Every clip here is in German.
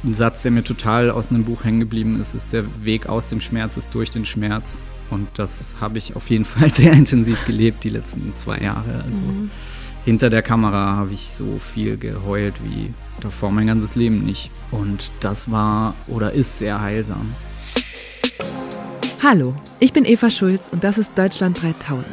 ein Satz, der mir total aus einem Buch hängen geblieben ist, der Weg aus dem Schmerz ist durch den Schmerz. Und das habe ich auf jeden Fall sehr intensiv gelebt die letzten 2 Jahre. Also hinter der Kamera habe ich so viel geheult wie davor mein ganzes Leben nicht. Und das war oder ist sehr heilsam. Hallo, ich bin Eva Schulz und das ist Deutschland 3000.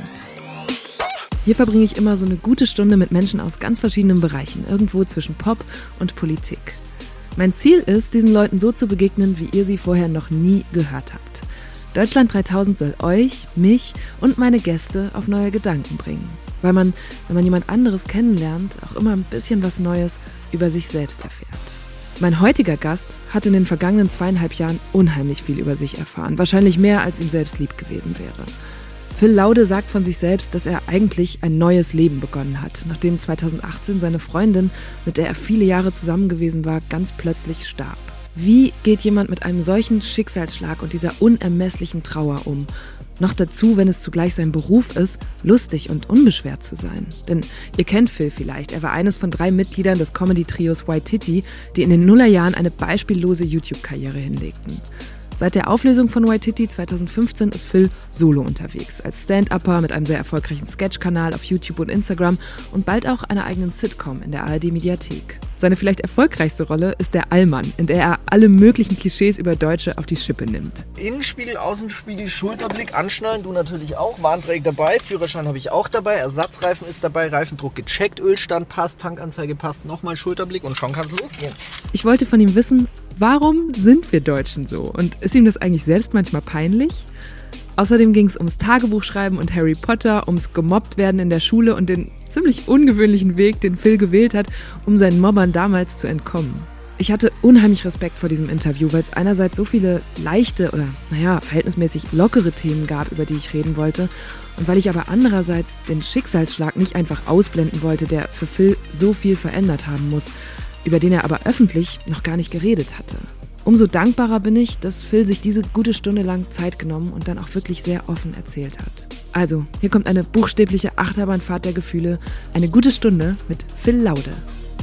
Hier verbringe ich immer so eine gute Stunde mit Menschen aus ganz verschiedenen Bereichen, irgendwo zwischen Pop und Politik. Mein Ziel ist, diesen Leuten so zu begegnen, wie ihr sie vorher noch nie gehört habt. Deutschland 3000 soll euch, mich und meine Gäste auf neue Gedanken bringen. Weil man, wenn man jemand anderes kennenlernt, auch immer ein bisschen was Neues über sich selbst erfährt. Mein heutiger Gast hat in den vergangenen 2,5 Jahren unheimlich viel über sich erfahren. Wahrscheinlich mehr, als ihm selbst lieb gewesen wäre. Phil Laude sagt von sich selbst, dass er eigentlich ein neues Leben begonnen hat, nachdem 2018 seine Freundin, mit der er viele Jahre zusammen gewesen war, ganz plötzlich starb. Wie geht jemand mit einem solchen Schicksalsschlag und dieser unermesslichen Trauer um? Noch dazu, wenn es zugleich sein Beruf ist, lustig und unbeschwert zu sein. Denn ihr kennt Phil vielleicht, er war eines von 3 Mitgliedern des Comedy-Trios Waititi, die in den Nullerjahren eine beispiellose YouTube-Karriere hinlegten. Seit der Auflösung von Waititi 2015 ist Phil solo unterwegs, als Stand-Upper mit einem sehr erfolgreichen Sketch-Kanal auf YouTube und Instagram und bald auch einer eigenen Sitcom in der ARD-Mediathek. Seine vielleicht erfolgreichste Rolle ist der Allmann, in der er alle möglichen Klischees über Deutsche auf die Schippe nimmt. Innenspiegel, Außenspiegel, Schulterblick, anschnallen, du natürlich auch, Warnträger dabei, Führerschein habe ich auch dabei, Ersatzreifen ist dabei, Reifendruck gecheckt, Ölstand passt, Tankanzeige passt, nochmal Schulterblick und schon kann es losgehen. Ich wollte von ihm wissen, warum sind wir Deutschen so? Und ist ihm das eigentlich selbst manchmal peinlich? Außerdem ging es ums Tagebuchschreiben und Harry Potter, ums gemobbt werden in der Schule und den ziemlich ungewöhnlichen Weg, den Phil gewählt hat, um seinen Mobbern damals zu entkommen. Ich hatte unheimlich Respekt vor diesem Interview, weil es einerseits so viele leichte oder, verhältnismäßig lockere Themen gab, über die ich reden wollte, und weil ich aber andererseits den Schicksalsschlag nicht einfach ausblenden wollte, der für Phil so viel verändert haben muss, über den er aber öffentlich noch gar nicht geredet hatte. Umso dankbarer bin ich, dass Phil sich diese gute Stunde lang Zeit genommen und dann auch wirklich sehr offen erzählt hat. Also, hier kommt eine buchstäbliche Achterbahnfahrt der Gefühle, eine gute Stunde mit Phil Laude.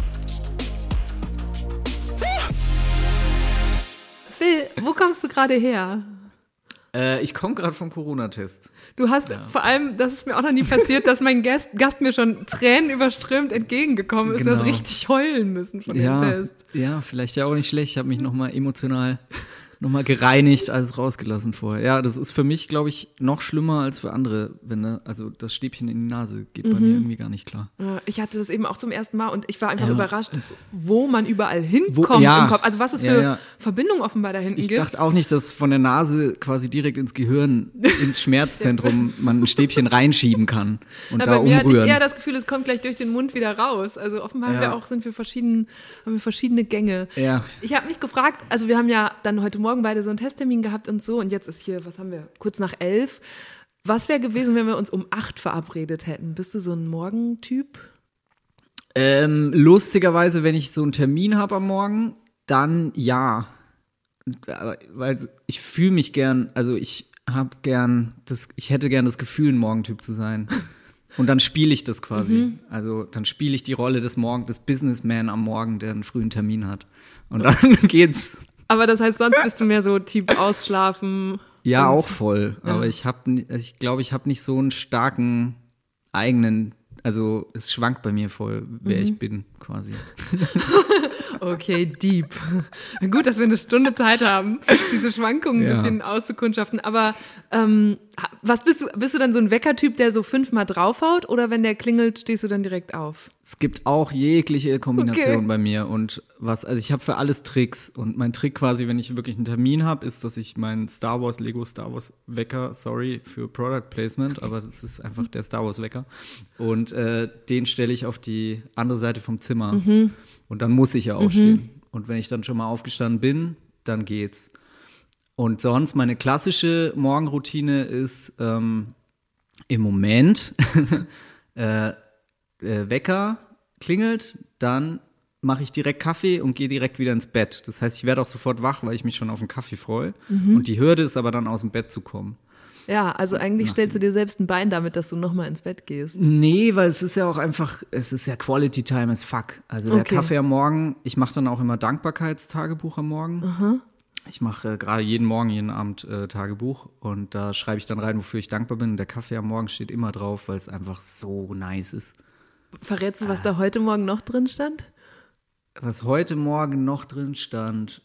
Phil, wo kommst du gerade her? Ich komme gerade vom Corona-Test. Du hast vor allem, das ist mir auch noch nie passiert, dass mein Gast mir schon tränenüberströmt entgegengekommen ist. Genau. Du hast richtig heulen müssen von dem Test. Ja, vielleicht ja auch nicht schlecht. Ich habe mich nochmal emotional gereinigt, alles rausgelassen vorher. Ja, das ist für mich, glaube ich, noch schlimmer als für andere. Also das Stäbchen in die Nase geht bei mir irgendwie gar nicht klar. Ich hatte das eben auch zum ersten Mal und ich war einfach überrascht, wo man überall hinkommt im Kopf. Also was es für Verbindungen offenbar da hinten gibt. Ich dachte auch nicht, dass von der Nase quasi direkt ins Gehirn, ins Schmerzzentrum man ein Stäbchen reinschieben kann und da umrühren. Hatte ich eher das Gefühl, es kommt gleich durch den Mund wieder raus. Also offenbar haben wir verschiedene Gänge. Ja. Ich habe mich gefragt, also wir haben ja dann heute Morgen beide so einen Testtermin gehabt und so und jetzt ist hier, was haben wir, kurz nach 11. Was wäre gewesen, wenn wir uns um 8 verabredet hätten? Bist du so ein Morgentyp? Lustigerweise, wenn ich so einen Termin habe am Morgen, dann ja. Weil ich fühle mich gern, also ich hätte gern das Gefühl, ein Morgentyp zu sein. Und dann spiele ich das quasi. Also dann spiele ich die Rolle des Businessman am Morgen, der einen frühen Termin hat. Und dann geht's. Aber das heißt, sonst bist du mehr so Typ ausschlafen? Ja, auch voll. Ja. Aber ich glaube, ich habe nicht so einen starken eigenen, also es schwankt bei mir voll, wer ich bin quasi. Okay, deep. Gut, dass wir eine Stunde Zeit haben, diese Schwankungen ein bisschen auszukundschaften. Aber was bist du dann so ein Weckertyp, der so 5-mal draufhaut? Oder wenn der klingelt, stehst du dann direkt auf? Es gibt auch jegliche Kombination bei mir. Und ich habe für alles Tricks. Und mein Trick quasi, wenn ich wirklich einen Termin habe, ist, dass ich meinen Lego Star Wars Wecker, sorry für Product Placement, aber das ist einfach der Star Wars Wecker. Und den stelle ich auf die andere Seite vom Zimmer. Und dann muss ich ja aufstehen. Und wenn ich dann schon mal aufgestanden bin, dann geht's. Und sonst, meine klassische Morgenroutine ist im Moment Wecker klingelt, dann mache ich direkt Kaffee und gehe direkt wieder ins Bett. Das heißt, ich werde auch sofort wach, weil ich mich schon auf den Kaffee freue. Und die Hürde ist aber dann aus dem Bett zu kommen. Ja, also eigentlich stellst du dir selbst ein Bein damit, dass du nochmal ins Bett gehst. Nee, weil es ist ja auch einfach, es ist ja Quality Time as fuck. Also der Kaffee am Morgen, ich mache dann auch immer Dankbarkeitstagebuch am Morgen. Aha. Ich mache gerade jeden Morgen, jeden Abend Tagebuch und da schreibe ich dann rein, wofür ich dankbar bin. Und der Kaffee am Morgen steht immer drauf, weil es einfach so nice ist. Verrätst du, was da heute Morgen noch drin stand? Was heute Morgen noch drin stand,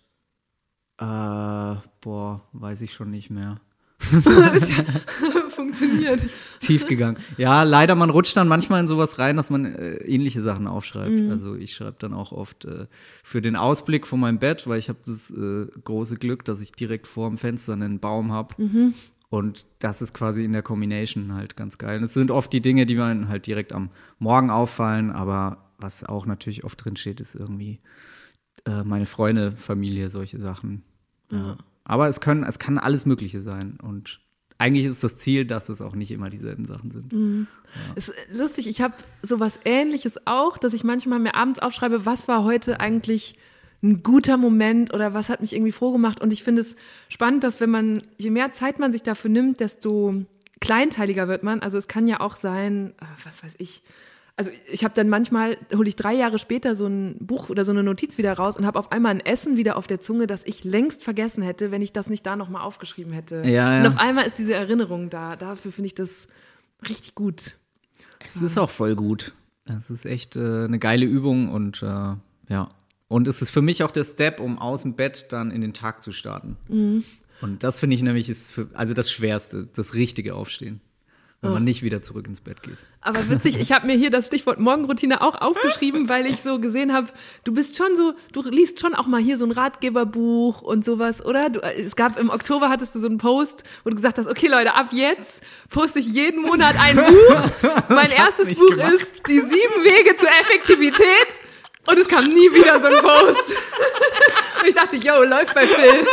weiß ich schon nicht mehr. Das ja funktioniert. Ist tief gegangen. Ja, leider, man rutscht dann manchmal in sowas rein, dass man ähnliche Sachen aufschreibt. Also ich schreibe dann auch oft für den Ausblick von meinem Bett, weil ich habe das große Glück, dass ich direkt vor dem Fenster einen Baum habe. Und das ist quasi in der Combination halt ganz geil. Und es sind oft die Dinge, die mir halt direkt am Morgen auffallen, aber was auch natürlich oft drin steht, ist irgendwie meine Freunde, Familie, solche Sachen. Ja. Aber es kann alles Mögliche sein. Und eigentlich ist das Ziel, dass es auch nicht immer dieselben Sachen sind. Ja. Ist lustig, ich habe sowas Ähnliches auch, dass ich manchmal mir abends aufschreibe, was war heute eigentlich ein guter Moment oder was hat mich irgendwie froh gemacht. Und ich finde es spannend, dass je mehr Zeit man sich dafür nimmt, desto kleinteiliger wird man. Also es kann ja auch sein, was weiß ich, also ich habe dann manchmal, hole ich 3 Jahre später so ein Buch oder so eine Notiz wieder raus und habe auf einmal ein Essen wieder auf der Zunge, das ich längst vergessen hätte, wenn ich das nicht da nochmal aufgeschrieben hätte. Ja. Und auf einmal ist diese Erinnerung da. Dafür finde ich das richtig gut. Es ist auch voll gut. Es ist echt eine geile Übung und ja. Und es ist für mich auch der Step, um aus dem Bett dann in den Tag zu starten. Und das finde ich nämlich also das Schwerste, das richtige Aufstehen. Wenn man nicht wieder zurück ins Bett geht. Aber witzig, ich habe mir hier das Stichwort Morgenroutine auch aufgeschrieben, weil ich so gesehen habe, du liest schon auch mal hier so ein Ratgeberbuch und sowas, oder? Im Oktober hattest du so einen Post, wo du gesagt hast, okay Leute, ab jetzt poste ich jeden Monat ein Buch. Mein erstes Buch ist Die 7 Wege zur Effektivität. Und es kam nie wieder so ein Post. Und ich dachte, yo, läuft bei Phil.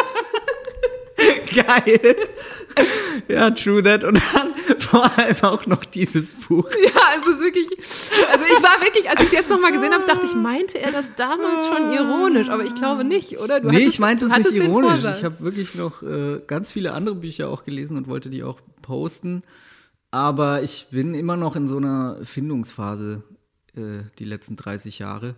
Geil. Ja, true that. Und dann vor allem auch noch dieses Buch. Ja, es ist wirklich, also ich war wirklich, als ich es jetzt nochmal gesehen habe, dachte ich, meinte er das damals schon ironisch? Aber ich glaube nicht, oder? Ich meinte es nicht ironisch. Ich habe wirklich noch ganz viele andere Bücher auch gelesen und wollte die auch posten. Aber ich bin immer noch in so einer Findungsphase die letzten 30 Jahre.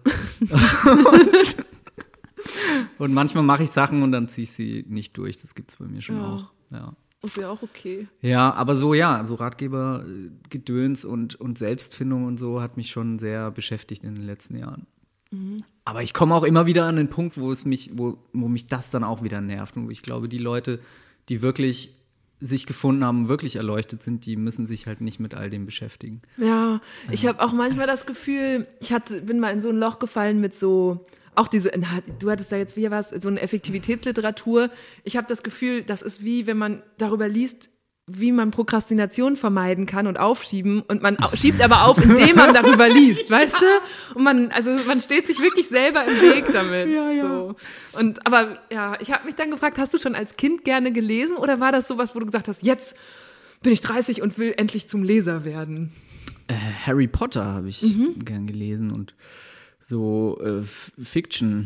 Und manchmal mache ich Sachen und dann ziehe ich sie nicht durch. Das gibt es bei mir schon auch. Ja. Ist ja auch okay. Ja, aber so Ratgeber, Gedöns und Selbstfindung und so hat mich schon sehr beschäftigt in den letzten Jahren. Aber ich komme auch immer wieder an den Punkt, wo mich das dann auch wieder nervt. Und wo ich glaube, die Leute, die wirklich sich gefunden haben, wirklich erleuchtet sind, die müssen sich halt nicht mit all dem beschäftigen. Ja, ich habe auch manchmal das Gefühl, bin mal in so ein Loch gefallen mit so, auch du hattest da jetzt, so eine Effektivitätsliteratur. Ich habe das Gefühl, das ist wie, wenn man darüber liest, wie man Prokrastination vermeiden kann und aufschieben. Und man schiebt aber auf, indem man darüber liest, weißt du? Und man steht sich wirklich selber im Weg damit. Ja. So. Aber ich habe mich dann gefragt, hast du schon als Kind gerne gelesen oder war das sowas, wo du gesagt hast, jetzt bin ich 30 und will endlich zum Leser werden? Harry Potter habe ich gern gelesen und so Fiction.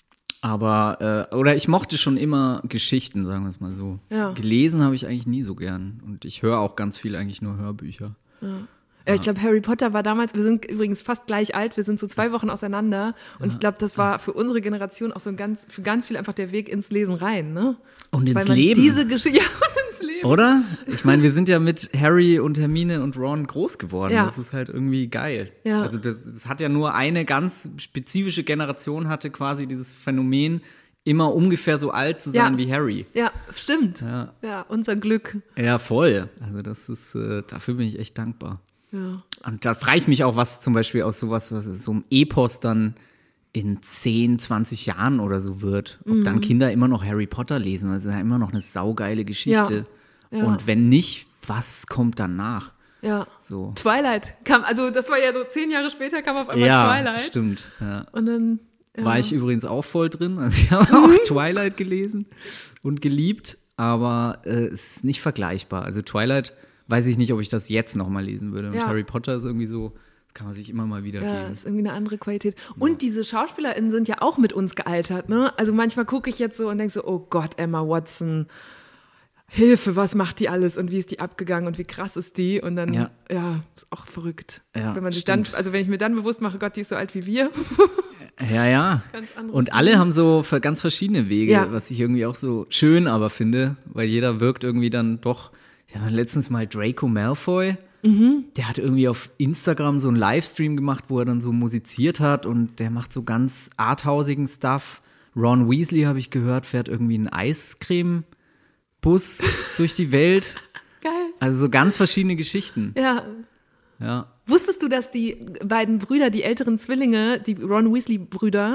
Aber, oder ich mochte schon immer Geschichten, sagen wir es mal so. Ja. Gelesen habe ich eigentlich nie so gern. Und ich höre auch ganz viel eigentlich nur Hörbücher. Ja, ich glaube, Harry Potter war damals, wir sind übrigens fast gleich alt, wir sind so 2 Wochen auseinander. Und ich glaube, das war für unsere Generation auch für ganz viel einfach der Weg ins Lesen rein, ne? Und ins Leben. Diese Geschichte, und ins Leben. Oder? Ich meine, wir sind ja mit Harry und Hermine und Ron groß geworden. Ja. Das ist halt irgendwie geil. Ja. Also das hat ja nur eine ganz spezifische Generation hatte quasi dieses Phänomen, immer ungefähr so alt zu sein wie Harry. Ja, stimmt. Ja, unser Glück. Ja, voll. Also das ist, dafür bin ich echt dankbar. Ja. Und da frage ich mich auch, was zum Beispiel aus sowas, was so einem Epos dann in 10, 20 Jahren oder so wird. Ob dann Kinder immer noch Harry Potter lesen. Das ist ja immer noch eine saugeile Geschichte. Ja. Und wenn nicht, was kommt danach? Ja. So. Twilight kam, also das war ja so 10 Jahre später kam auf einmal Twilight. Stimmt. Ja. Und dann war ich übrigens auch voll drin. Also ich habe auch Twilight gelesen und geliebt, aber es ist nicht vergleichbar. Also Twilight, weiß ich nicht, ob ich das jetzt nochmal lesen würde. Und Harry Potter ist irgendwie so, das kann man sich immer mal wieder geben. Ja, ist irgendwie eine andere Qualität. Und diese SchauspielerInnen sind ja auch mit uns gealtert, ne? Also manchmal gucke ich jetzt so und denke so, oh Gott, Emma Watson, Hilfe, was macht die alles und wie ist die abgegangen und wie krass ist die? Und dann, ist auch verrückt. Ja, wenn man sich dann, also wenn ich mir dann bewusst mache, Gott, die ist so alt wie wir. Ja. Und alle haben so ganz verschiedene Wege, was ich irgendwie auch so schön aber finde, weil jeder wirkt irgendwie dann doch, letztens mal Draco Malfoy, der hat irgendwie auf Instagram so einen Livestream gemacht, wo er dann so musiziert hat und der macht so ganz arthausigen Stuff. Ron Weasley, habe ich gehört, fährt irgendwie einen Eiscreme-Bus durch die Welt. Geil. Also so ganz verschiedene Geschichten. Ja. Wusstest du, dass die beiden Brüder, die älteren Zwillinge, die Ron Weasley-Brüder,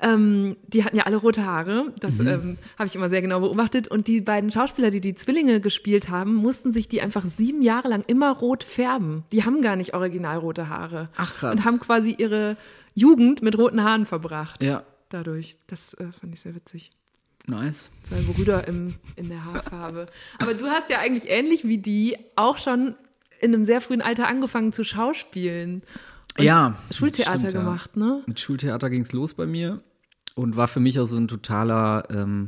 die hatten ja alle rote Haare. Das habe ich immer sehr genau beobachtet. Und die beiden Schauspieler, die die Zwillinge gespielt haben, mussten sich die einfach 7 Jahre lang immer rot färben. Die haben gar nicht original rote Haare. Ach, krass. Und haben quasi ihre Jugend mit roten Haaren verbracht. Ja. Dadurch. Das fand ich sehr witzig. Nice. 2 Brüder in der Haarfarbe. Aber du hast ja eigentlich ähnlich wie die auch schon in einem sehr frühen Alter angefangen zu schauspielen. Und Schultheater gemacht, ne? Mit Schultheater ging es los bei mir und war für mich auch so ein totaler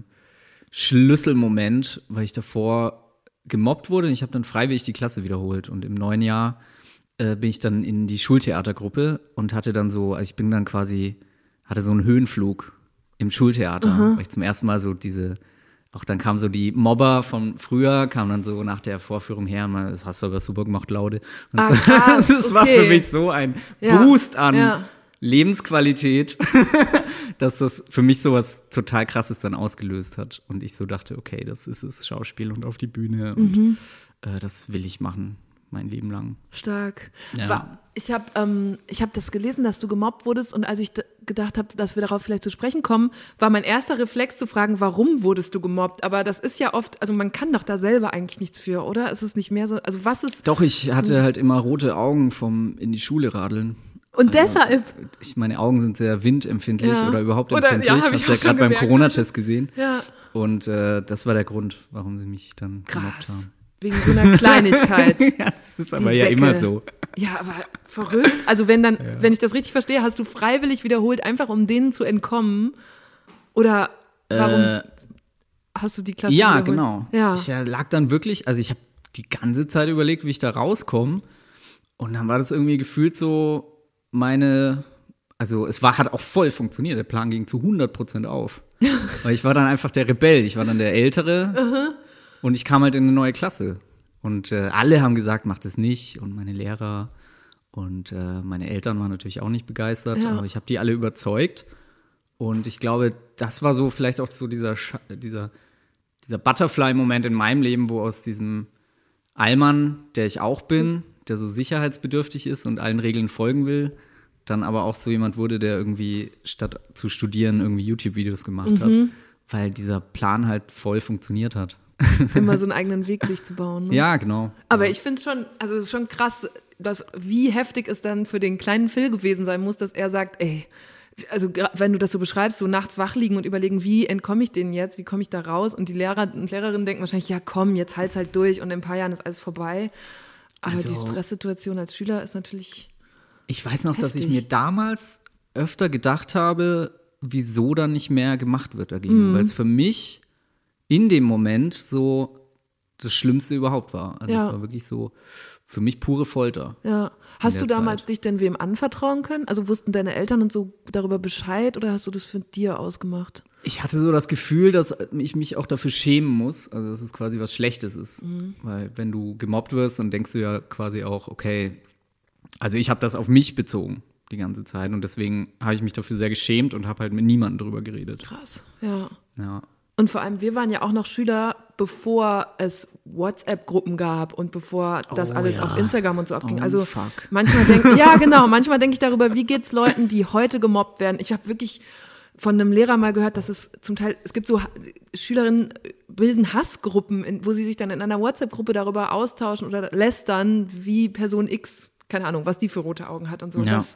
Schlüsselmoment, weil ich davor gemobbt wurde und ich habe dann freiwillig die Klasse wiederholt und im neuen Jahr bin ich dann in die Schultheatergruppe und hatte dann so, also ich bin dann quasi, hatte so einen Höhenflug im Schultheater, weil ich zum ersten Mal so auch dann kamen so die Mobber von früher, kamen dann so nach der Vorführung her, und das hast du aber super gemacht, Laude. Und krass, das war für mich so ein Boost an Lebensqualität, dass das für mich so was total Krasses dann ausgelöst hat. Und ich so dachte, okay, das ist es, Schauspiel und auf die Bühne und das will ich machen, mein Leben lang. Stark. Ja. Ich hab das gelesen, dass du gemobbt wurdest und als ich gedacht habe, dass wir darauf vielleicht zu sprechen kommen, war mein erster Reflex zu fragen, warum wurdest du gemobbt? Aber das ist ja oft, also man kann doch da selber eigentlich nichts für, oder? Ist es nicht mehr so, also was ist... Doch, ich hatte halt immer rote Augen vom in die Schule radeln. Und deshalb? Meine Augen sind sehr windempfindlich oder überhaupt empfindlich. Hast du ja gerade beim Corona-Test gesehen. Ja. Und das war der Grund, warum sie mich dann gemobbt haben. Wegen so einer Kleinigkeit. Ja, das ist aber ja immer so. Ja, aber verrückt. Also wenn ich das richtig verstehe, hast du freiwillig wiederholt, einfach um denen zu entkommen? Oder warum hast du die Klasse wiederholt? Genau. Ja. Ich lag dann wirklich, also ich habe die ganze Zeit überlegt, wie ich da rauskomme. Und dann war das irgendwie gefühlt so hat auch voll funktioniert. Der Plan ging zu 100% auf. Weil ich war dann einfach der Rebell. Ich war dann der Ältere. Und ich kam halt in eine neue Klasse. Und alle haben gesagt, mach das nicht. Und meine Lehrer und meine Eltern waren natürlich auch nicht begeistert. Ja. Aber ich habe die alle überzeugt. Und ich glaube, das war so vielleicht auch so dieser Butterfly-Moment in meinem Leben, wo aus diesem Allmann, der ich auch bin, der so sicherheitsbedürftig ist und allen Regeln folgen will, dann aber auch so jemand wurde, der irgendwie statt zu studieren irgendwie YouTube-Videos gemacht hat. Weil dieser Plan halt voll funktioniert hat. Immer so einen eigenen Weg sich zu bauen. Ne? Ja, genau. Aber ich finde es schon, also es ist schon krass, wie heftig es dann für den kleinen Phil gewesen sein muss, dass er sagt, ey, also wenn du das so beschreibst, so nachts wach liegen und überlegen, wie entkomme ich denen jetzt, wie komme ich da raus? Und die Lehrer und Lehrerinnen denken wahrscheinlich, ja komm, jetzt halt's halt durch und in ein paar Jahren ist alles vorbei. Aber die Stresssituation als Schüler ist natürlich Ich weiß noch, heftig. dass ich mir damals öfter gedacht habe, wieso dann nicht mehr gemacht wird dagegen. Weil es für mich in dem Moment so das Schlimmste überhaupt war. Also es war wirklich so für mich pure Folter. Ja. Hast du damals dich denn wem anvertrauen können? Also wussten deine Eltern und so darüber Bescheid oder hast du das für dir ausgemacht? Ich hatte so das Gefühl, dass ich mich auch dafür schämen muss, also dass es quasi was Schlechtes ist. Weil wenn du gemobbt wirst, dann denkst du ja quasi auch, okay, also ich habe das auf mich bezogen die ganze Zeit und deswegen habe ich mich dafür sehr geschämt und habe halt mit niemandem drüber geredet. Krass, ja. Ja. Und vor allem, wir waren ja auch noch Schüler, bevor es WhatsApp-Gruppen gab und bevor das alles auf Instagram und so abging. Also manchmal denke ich darüber, wie geht's Leuten, die heute gemobbt werden. Ich habe wirklich von einem Lehrer mal gehört, dass es zum Teil, es gibt so Schülerinnen bilden Hassgruppen, wo sie sich dann in einer WhatsApp-Gruppe darüber austauschen oder lästern, wie Person X, keine Ahnung, was die für rote Augen hat und so. Ja.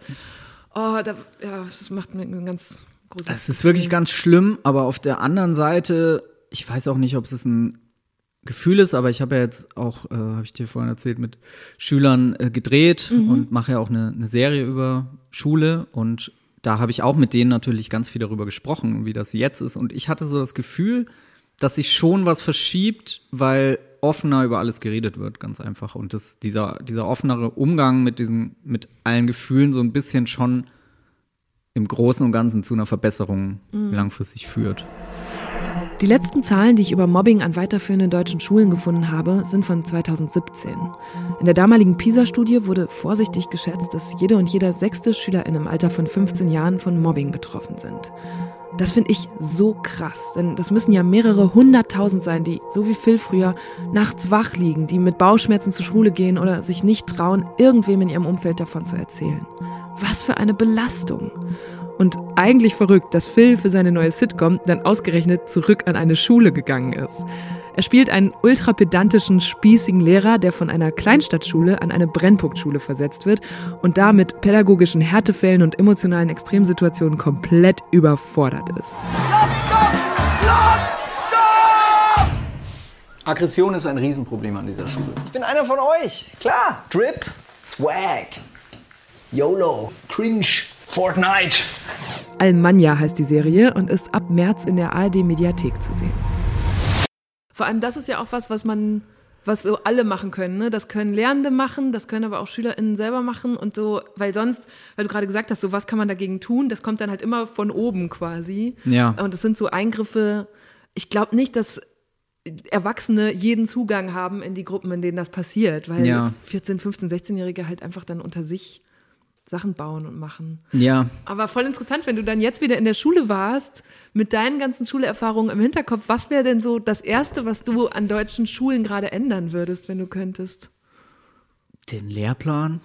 Das macht mir einen ganz großen Es ist wirklich ganz schlimm, aber auf der anderen Seite, ich weiß auch nicht, ob es ein Gefühl ist, aber ich habe ja jetzt auch, habe ich dir vorhin erzählt, mit Schülern gedreht und mache ja auch eine Serie über Schule und da habe ich auch mit denen natürlich ganz viel darüber gesprochen, wie das jetzt ist und ich hatte so das Gefühl, dass sich schon was verschiebt, weil offener über alles geredet wird, ganz einfach. Und dieser offenere Umgang mit allen Gefühlen so ein bisschen schon im Großen und Ganzen zu einer Verbesserung langfristig führt. Die letzten Zahlen, die ich über Mobbing an weiterführenden deutschen Schulen gefunden habe, sind von 2017. In der damaligen PISA-Studie wurde vorsichtig geschätzt, dass jede und jeder 6. Schülerin im Alter von 15 Jahren von Mobbing betroffen sind. Das finde ich so krass, denn das müssen ja mehrere 100.000 sein, die, so wie Phil früher, nachts wach liegen, die mit Bauchschmerzen zur Schule gehen oder sich nicht trauen, irgendwem in ihrem Umfeld davon zu erzählen. Was für eine Belastung! Und eigentlich verrückt, dass Phil für seine neue Sitcom dann ausgerechnet zurück an eine Schule gegangen ist. Er spielt einen ultrapedantischen, spießigen Lehrer, der von einer Kleinstadtschule an eine Brennpunktschule versetzt wird und da mit pädagogischen Härtefällen und emotionalen Extremsituationen komplett überfordert ist. Stopp! Aggression ist ein Riesenproblem an dieser Schule. Ich bin einer von euch, klar. Drip, Swag, YOLO, Cringe, Fortnite. Almanja heißt die Serie und ist ab März in der ARD-Mediathek zu sehen. Vor allem, das ist ja auch was so alle machen können. Ne? Das können Lernende machen, das können aber auch SchülerInnen selber machen und so, weil du gerade gesagt hast, so was kann man dagegen tun, das kommt dann halt immer von oben quasi. Ja. Und das sind so Eingriffe, ich glaube nicht, dass Erwachsene jeden Zugang haben in die Gruppen, in denen das passiert, weil 14, 15, 16-Jährige halt einfach dann unter sich Sachen bauen und machen. Ja. Aber voll interessant, wenn du dann jetzt wieder in der Schule warst, mit deinen ganzen Schulerfahrungen im Hinterkopf, was wäre denn so das Erste, was du an deutschen Schulen gerade ändern würdest, wenn du könntest? Den Lehrplan?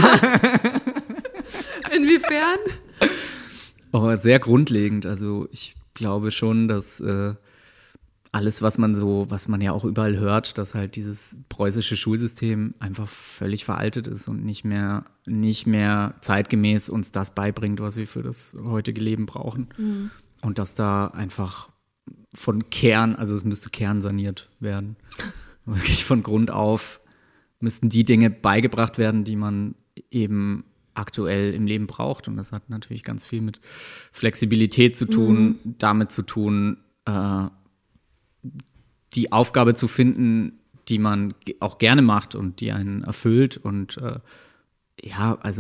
Inwiefern? Oh, sehr grundlegend. Also ich glaube schon, dass alles, was man ja auch überall hört, dass halt dieses preußische Schulsystem einfach völlig veraltet ist und nicht mehr zeitgemäß uns das beibringt, was wir für das heutige Leben brauchen. Mhm. Und dass da einfach es müsste kernsaniert werden. Wirklich von Grund auf müssten die Dinge beigebracht werden, die man eben aktuell im Leben braucht. Und das hat natürlich ganz viel mit Flexibilität zu tun, damit zu tun, die Aufgabe zu finden, die man auch gerne macht und die einen erfüllt. Und es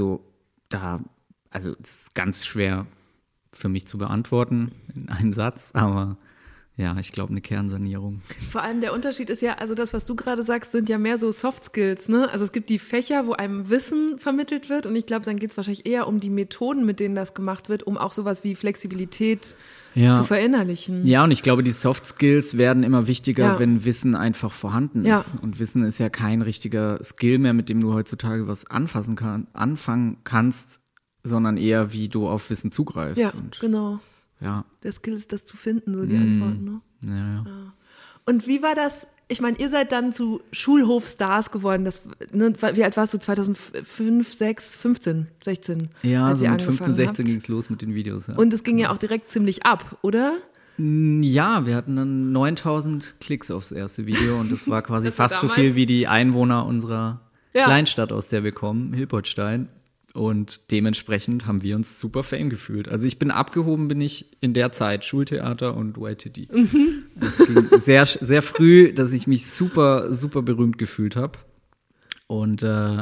ist ganz schwer für mich zu beantworten in einem Satz, aber ja, ich glaube, eine Kernsanierung. Vor allem der Unterschied ist ja, also das, was du gerade sagst, sind ja mehr so Soft Skills, ne? Also es gibt die Fächer, wo einem Wissen vermittelt wird und ich glaube, dann geht es wahrscheinlich eher um die Methoden, mit denen das gemacht wird, um auch sowas wie Flexibilität zu verinnerlichen. Ja, und ich glaube, die Soft Skills werden immer wichtiger, wenn Wissen einfach vorhanden ist. Ja. Und Wissen ist ja kein richtiger Skill mehr, mit dem du heutzutage was anfangen kannst, sondern eher, wie du auf Wissen zugreifst. Ja, genau. Ja. Der Skill ist, das zu finden, so die Antworten, ne? Ja. Und wie war das? Ich meine, ihr seid dann zu Schulhofstars geworden. Wie alt warst du? 2005, 6, 15, 16? Ja, so mit 15, 16 ging es los mit den Videos. Ja. Und es ging ja auch direkt ziemlich ab, oder? Ja, wir hatten dann 9.000 Klicks aufs erste Video und das war quasi fast so viel wie die Einwohner unserer Kleinstadt, aus der wir kommen, Hilpertstein. Und dementsprechend haben wir uns super Fame gefühlt. Also ich bin in der Zeit Schultheater und YTD. Mhm. Es ging sehr, sehr früh, dass ich mich super, super berühmt gefühlt habe. Und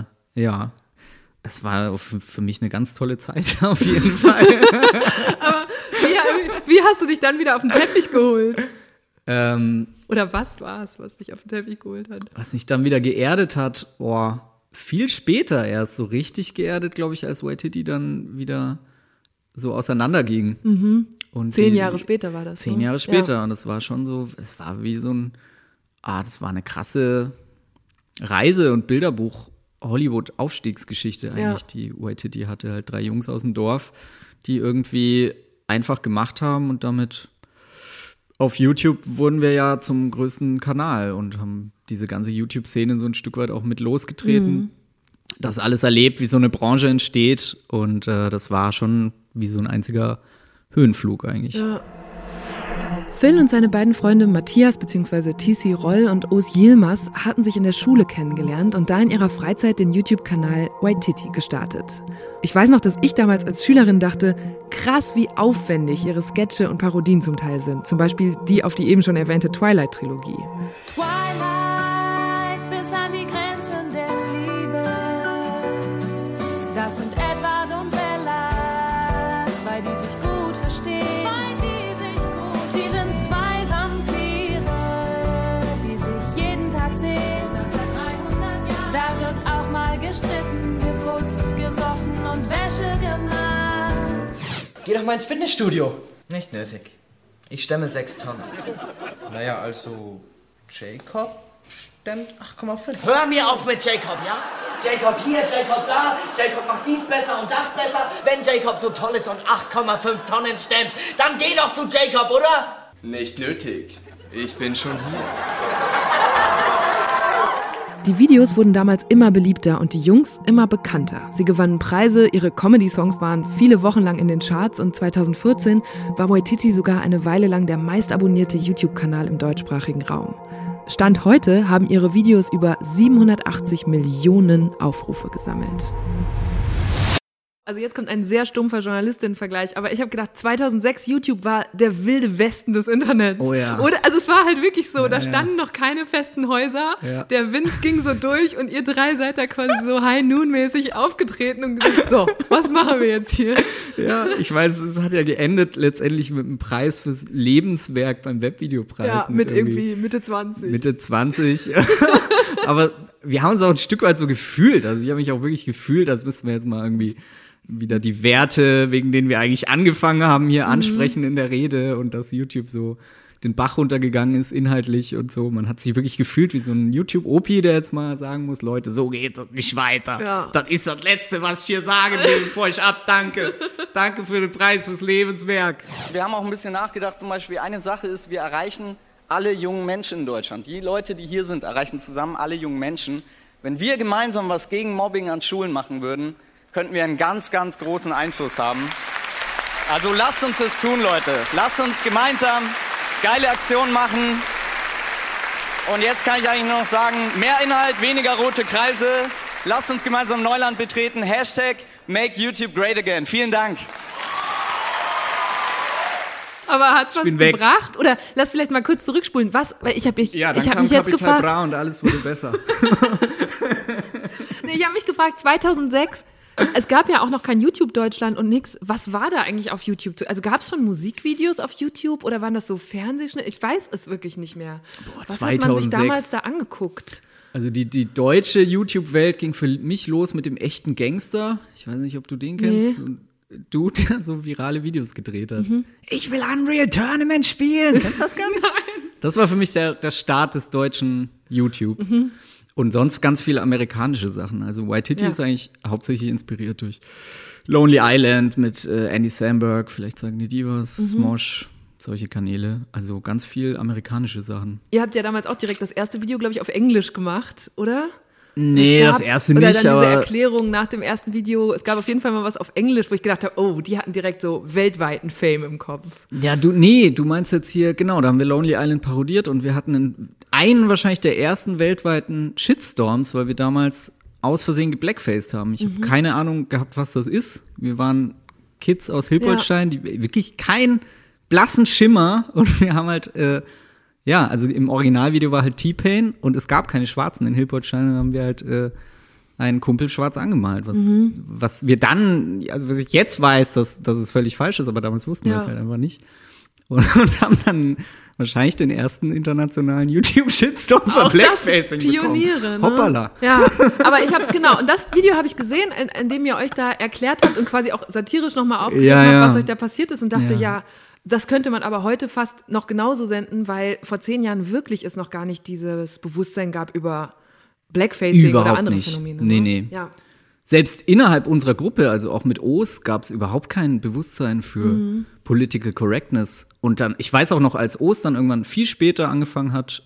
es war für mich eine ganz tolle Zeit, auf jeden Fall. Aber wie hast du dich dann wieder auf den Teppich geholt? Oder was war es, was dich auf den Teppich geholt hat? Was mich dann wieder geerdet hat, viel später erst so richtig geerdet, glaube ich, als YTD dann wieder so auseinanderging. Mhm. Und 10 Jahre später war das. 10 Jahre später. Und es war schon so, es war wie so das war eine krasse Reise- und Bilderbuch Hollywood-Aufstiegsgeschichte eigentlich. Die YTD hatte halt 3 Jungs aus dem Dorf, die irgendwie einfach gemacht haben und damit auf YouTube wurden wir ja zum größten Kanal und haben diese ganze YouTube-Szene so ein Stück weit auch mit losgetreten. Das alles erlebt, wie so eine Branche entsteht und das war schon wie so ein einziger Höhenflug eigentlich. Ja. Phil und seine beiden Freunde Matthias bzw. TC Roll und Os Yilmaz hatten sich in der Schule kennengelernt und da in ihrer Freizeit den YouTube-Kanal Waititi gestartet. Ich weiß noch, dass ich damals als Schülerin dachte, krass, wie aufwendig ihre Sketche und Parodien zum Teil sind. Zum Beispiel die auf die eben schon erwähnte Twilight-Trilogie. Twilight bis an die Grenzen der Liebe. Das sind Edward und Bella, zwei, die sich gut verstehen. Sie sind zwei Vampire, die sich jeden Tag sehen. Seit 300 Jahren. Da wird auch mal gestritten, geputzt, gesoffen und Wäsche gemacht. Geh doch mal ins Fitnessstudio. Nicht nötig. Ich stemme 6 Tonnen. Naja, also Jacob stemmt 8,5. Hör mir auf mit Jacob, ja? Jacob hier, Jacob da, Jacob macht dies besser und das besser. Wenn Jacob so toll ist und 8,5 Tonnen stemmt, dann geh doch zu Jacob, oder? Nicht nötig. Ich bin schon hier. Die Videos wurden damals immer beliebter und die Jungs immer bekannter. Sie gewannen Preise, ihre Comedy-Songs waren viele Wochen lang in den Charts und 2014 war Waititi sogar eine Weile lang der meistabonnierte YouTube-Kanal im deutschsprachigen Raum. Stand heute haben ihre Videos über 780 Millionen Aufrufe gesammelt. Also jetzt kommt ein sehr stumpfer Journalistinnen-Vergleich, aber ich habe gedacht, 2006 YouTube war der wilde Westen des Internets. Oh ja. Oder, also es war halt wirklich so, Ja, da standen noch keine festen Häuser, der Wind ging so durch und ihr drei seid da quasi so High-Noon-mäßig aufgetreten und gesagt, so, was machen wir jetzt hier? Ja, ich weiß, es hat ja geendet letztendlich mit einem Preis fürs Lebenswerk beim Webvideopreis. Ja, mit irgendwie Mitte 20. Mitte 20. Aber wir haben uns auch ein Stück weit so gefühlt. Also ich habe mich auch wirklich gefühlt, als müssten wir jetzt mal irgendwie wieder die Werte, wegen denen wir eigentlich angefangen haben, hier ansprechen in der Rede und dass YouTube so den Bach runtergegangen ist inhaltlich und so. Man hat sich wirklich gefühlt wie so ein YouTube-Opi, der jetzt mal sagen muss, Leute, so geht es nicht weiter. Ja. Das ist das Letzte, was ich hier sagen will, bevor ich abdanke. Danke für den Preis fürs Lebenswerk. Wir haben auch ein bisschen nachgedacht, zum Beispiel eine Sache ist, wir erreichen alle jungen Menschen in Deutschland. Die Leute, die hier sind, erreichen zusammen alle jungen Menschen. Wenn wir gemeinsam was gegen Mobbing an Schulen machen würden, könnten wir einen ganz, ganz großen Einfluss haben. Also lasst uns das tun, Leute. Lasst uns gemeinsam geile Aktionen machen. Und jetzt kann ich eigentlich nur noch sagen, mehr Inhalt, weniger rote Kreise. Lasst uns gemeinsam Neuland betreten. #Make YouTube Great Again. Vielen Dank. Aber hat's was gebracht? Oder lass vielleicht mal kurz zurückspulen. Was? Weil ich habe mich jetzt gefragt. Bra und alles wurde besser. Nee, ich habe mich gefragt, 2006, es gab ja auch noch kein YouTube Deutschland und nix. Was war da eigentlich auf YouTube? Also gab es schon Musikvideos auf YouTube oder waren das so Fernsehschnitte? Ich weiß es wirklich nicht mehr. Boah, was 2006. hat man sich damals da angeguckt? Also die deutsche YouTube-Welt ging für mich los mit dem echten Gangster. Ich weiß nicht, ob du den kennst. Nee. Dude, der so virale Videos gedreht hat. Ich will Unreal Tournament spielen. Kennst du das gar nicht? Nein. Das war für mich der Start des deutschen YouTubes. Und sonst ganz viele amerikanische Sachen. Also Waititi ist eigentlich hauptsächlich inspiriert durch Lonely Island mit Andy Samberg, vielleicht sagen die was, Smosh, solche Kanäle. Also ganz viel amerikanische Sachen. Ihr habt ja damals auch direkt das erste Video, glaube ich, auf Englisch gemacht, oder? Nee, das erste nicht. Oder dann diese Erklärung nach dem ersten Video. Es gab auf jeden Fall mal was auf Englisch, wo ich gedacht habe, oh, die hatten direkt so weltweiten Fame im Kopf. Ja, du meinst jetzt hier, genau, da haben wir Lonely Island parodiert und wir hatten einen wahrscheinlich der ersten weltweiten Shitstorms, weil wir damals aus Versehen geblackfaced haben. Ich habe keine Ahnung gehabt, was das ist. Wir waren Kids aus Hilpoltstein, die wirklich keinen blassen Schimmer und wir haben halt also im Originalvideo war halt T-Pain und es gab keine Schwarzen in Hilpoltstein, dann haben wir halt einen Kumpel schwarz angemalt, was wir dann, also was ich jetzt weiß, dass es völlig falsch ist, aber damals wussten wir es halt einfach nicht. Und haben dann wahrscheinlich den ersten internationalen YouTube-Shitstorm für Blackfacing Pioniere, bekommen. Hoppala. Ja, aber ich habe, genau, und das Video habe ich gesehen, in dem ihr euch da erklärt habt und quasi auch satirisch nochmal aufgegriffen habt, was euch da passiert ist und dachte, das könnte man aber heute fast noch genauso senden, weil vor 10 Jahren wirklich es noch gar nicht dieses Bewusstsein gab über Blackfacing oder andere Phänomene. Nee. Ja. Selbst innerhalb unserer Gruppe, also auch mit Os, gab es überhaupt kein Bewusstsein für Political Correctness. Und dann, ich weiß auch noch, als Os dann irgendwann viel später angefangen hat,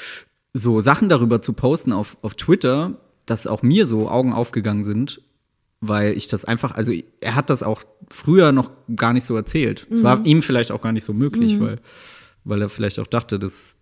so Sachen darüber zu posten auf Twitter, dass auch mir so Augen aufgegangen sind. weil ich das einfach, also er hat das auch früher noch gar nicht so erzählt. Es war ihm vielleicht auch gar nicht so möglich, weil er vielleicht auch dachte, das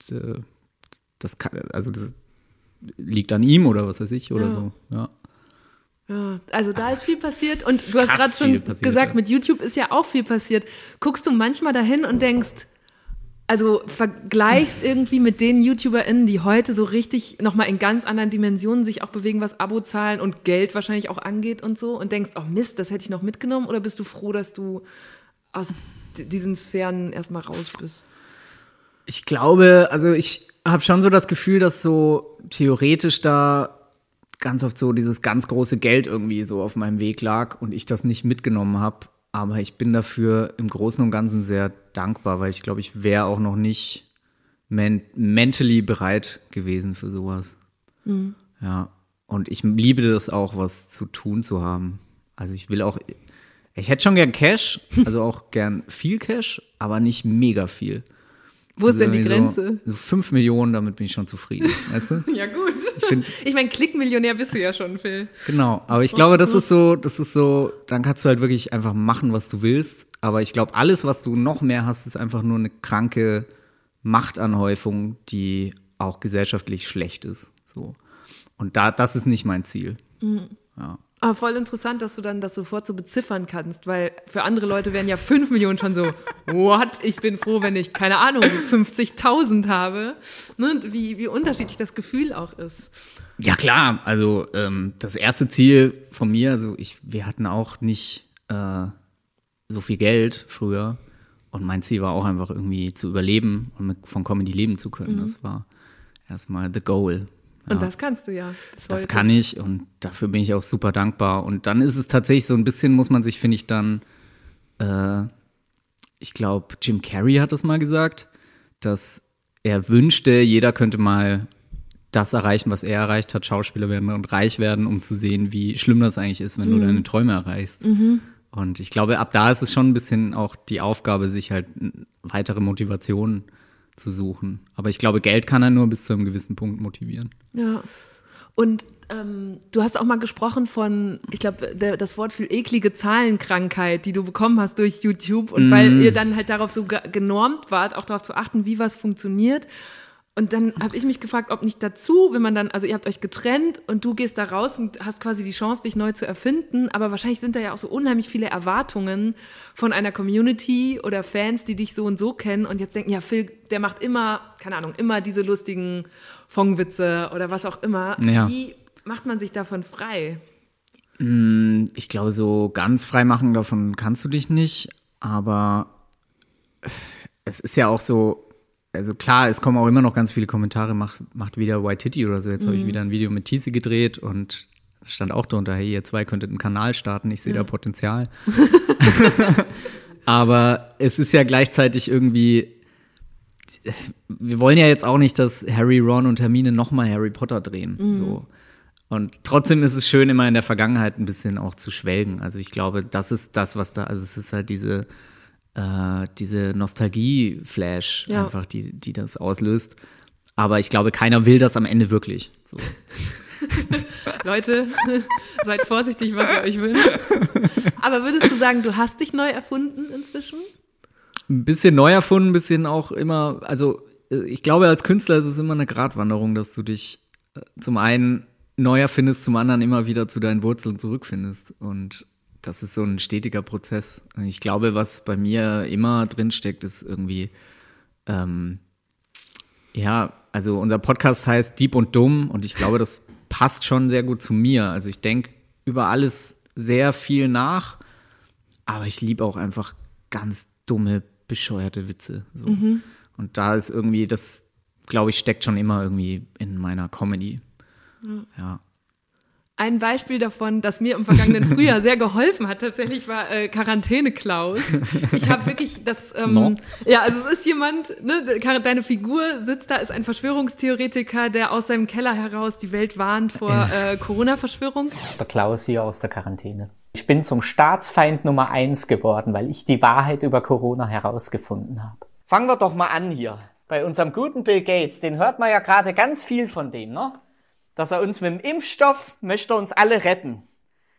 liegt an ihm oder was weiß ich oder so. Ja. Ja, also da ist viel passiert und du hast gerade schon gesagt, mit YouTube ist ja auch viel passiert. Guckst du manchmal dahin und denkst, also vergleichst irgendwie mit den YouTuberInnen, die heute so richtig nochmal in ganz anderen Dimensionen sich auch bewegen, was Abozahlen und Geld wahrscheinlich auch angeht und so und denkst, oh Mist, das hätte ich noch mitgenommen, oder bist du froh, dass du aus diesen Sphären erstmal raus bist? Ich glaube, also ich habe schon so das Gefühl, dass so theoretisch da ganz oft so dieses ganz große Geld irgendwie so auf meinem Weg lag und ich das nicht mitgenommen habe. Aber ich bin dafür im Großen und Ganzen sehr dankbar, weil ich glaube, ich wäre auch noch nicht mentally bereit gewesen für sowas. Mhm. Ja, und ich liebe das auch, was zu tun zu haben. Also ich hätte schon gern Cash, also auch gern viel Cash, aber nicht mega viel. Wo ist denn die Grenze? So 5 Millionen, damit bin ich schon zufrieden, weißt du? Ja gut. Ich meine, Klickmillionär bist du ja schon, Phil. Genau, aber ich glaube, das ist so, dann kannst du halt wirklich einfach machen, was du willst. Aber ich glaube, alles, was du noch mehr hast, ist einfach nur eine kranke Machtanhäufung, die auch gesellschaftlich schlecht ist. So. Und das ist nicht mein Ziel. Mhm. Ja. Aber voll interessant, dass du dann das sofort so beziffern kannst, weil für andere Leute wären ja 5 Millionen schon so, what? Ich bin froh, wenn ich, keine Ahnung, 50.000 habe. Ne? Wie unterschiedlich das Gefühl auch ist. Ja klar, also das erste Ziel von mir, also wir hatten auch nicht so viel Geld früher und mein Ziel war auch einfach irgendwie zu überleben und von Comedy leben zu können. Das war erstmal the goal. Ja. Und das kannst du ja bis heute. Das kann ich und dafür bin ich auch super dankbar. Und dann ist es tatsächlich so ein bisschen, muss man sich, finde ich, dann, ich glaube, Jim Carrey hat das mal gesagt, dass er wünschte, jeder könnte mal das erreichen, was er erreicht hat, Schauspieler werden und reich werden, um zu sehen, wie schlimm das eigentlich ist, wenn du deine Träume erreichst. Mhm. Und ich glaube, ab da ist es schon ein bisschen auch die Aufgabe, sich halt weitere Motivationen zu suchen. Aber ich glaube, Geld kann er nur bis zu einem gewissen Punkt motivieren. Ja. Und du hast auch mal gesprochen von, ich glaube, das Wort viel eklige Zahlenkrankheit, die du bekommen hast durch YouTube. Und weil ihr dann halt darauf so genormt wart, auch darauf zu achten, wie was funktioniert. Und dann habe ich mich gefragt, ob nicht dazu, wenn man dann, also ihr habt euch getrennt und du gehst da raus und hast quasi die Chance, dich neu zu erfinden, aber wahrscheinlich sind da ja auch so unheimlich viele Erwartungen von einer Community oder Fans, die dich so und so kennen und jetzt denken, ja, Phil, der macht immer, keine Ahnung, immer diese lustigen Fongwitze oder was auch immer. Ja. Wie macht man sich davon frei? Ich glaube, so ganz frei machen davon kannst du dich nicht, aber es ist ja auch so, also klar, es kommen auch immer noch ganz viele Kommentare, macht wieder White Titty oder so. Jetzt habe ich wieder ein Video mit Tisi gedreht und da stand auch drunter, hey, ihr zwei könntet einen Kanal starten, ich sehe da Potenzial. Aber es ist ja gleichzeitig irgendwie, wir wollen ja jetzt auch nicht, dass Harry, Ron und Hermine nochmal Harry Potter drehen. So. Und trotzdem ist es schön, immer in der Vergangenheit ein bisschen auch zu schwelgen. Also ich glaube, das ist das, was da, also es ist halt diese Nostalgie-Flash einfach, die das auslöst. Aber ich glaube, keiner will das am Ende wirklich. So. Leute, seid vorsichtig, was ihr euch wünscht. Aber würdest du sagen, du hast dich neu erfunden inzwischen? Ein bisschen neu erfunden, ein bisschen auch immer, also ich glaube, als Künstler ist es immer eine Gratwanderung, dass du dich zum einen neu erfindest, zum anderen immer wieder zu deinen Wurzeln zurückfindest. Und das ist so ein stetiger Prozess. Ich glaube, was bei mir immer drinsteckt, ist irgendwie, also unser Podcast heißt Dieb und Dumm und ich glaube, das passt schon sehr gut zu mir. Also ich denke über alles sehr viel nach, aber ich liebe auch einfach ganz dumme, bescheuerte Witze. So. Und da ist irgendwie, das, glaube ich, steckt schon immer irgendwie in meiner Comedy. Ja. Ein Beispiel davon, das mir im vergangenen Frühjahr sehr geholfen hat, tatsächlich war Quarantäne-Klaus. Ich habe wirklich das, ja, also es ist jemand, ne, deine Figur sitzt da, ist ein Verschwörungstheoretiker, der aus seinem Keller heraus die Welt warnt vor Corona-Verschwörung. Der Klaus hier aus der Quarantäne. Ich bin zum Staatsfeind Nummer 1 geworden, weil ich die Wahrheit über Corona herausgefunden habe. Fangen wir doch mal an hier. Bei unserem guten Bill Gates, den hört man ja gerade ganz viel von dem, ne? Dass er uns mit dem Impfstoff möchte uns alle retten.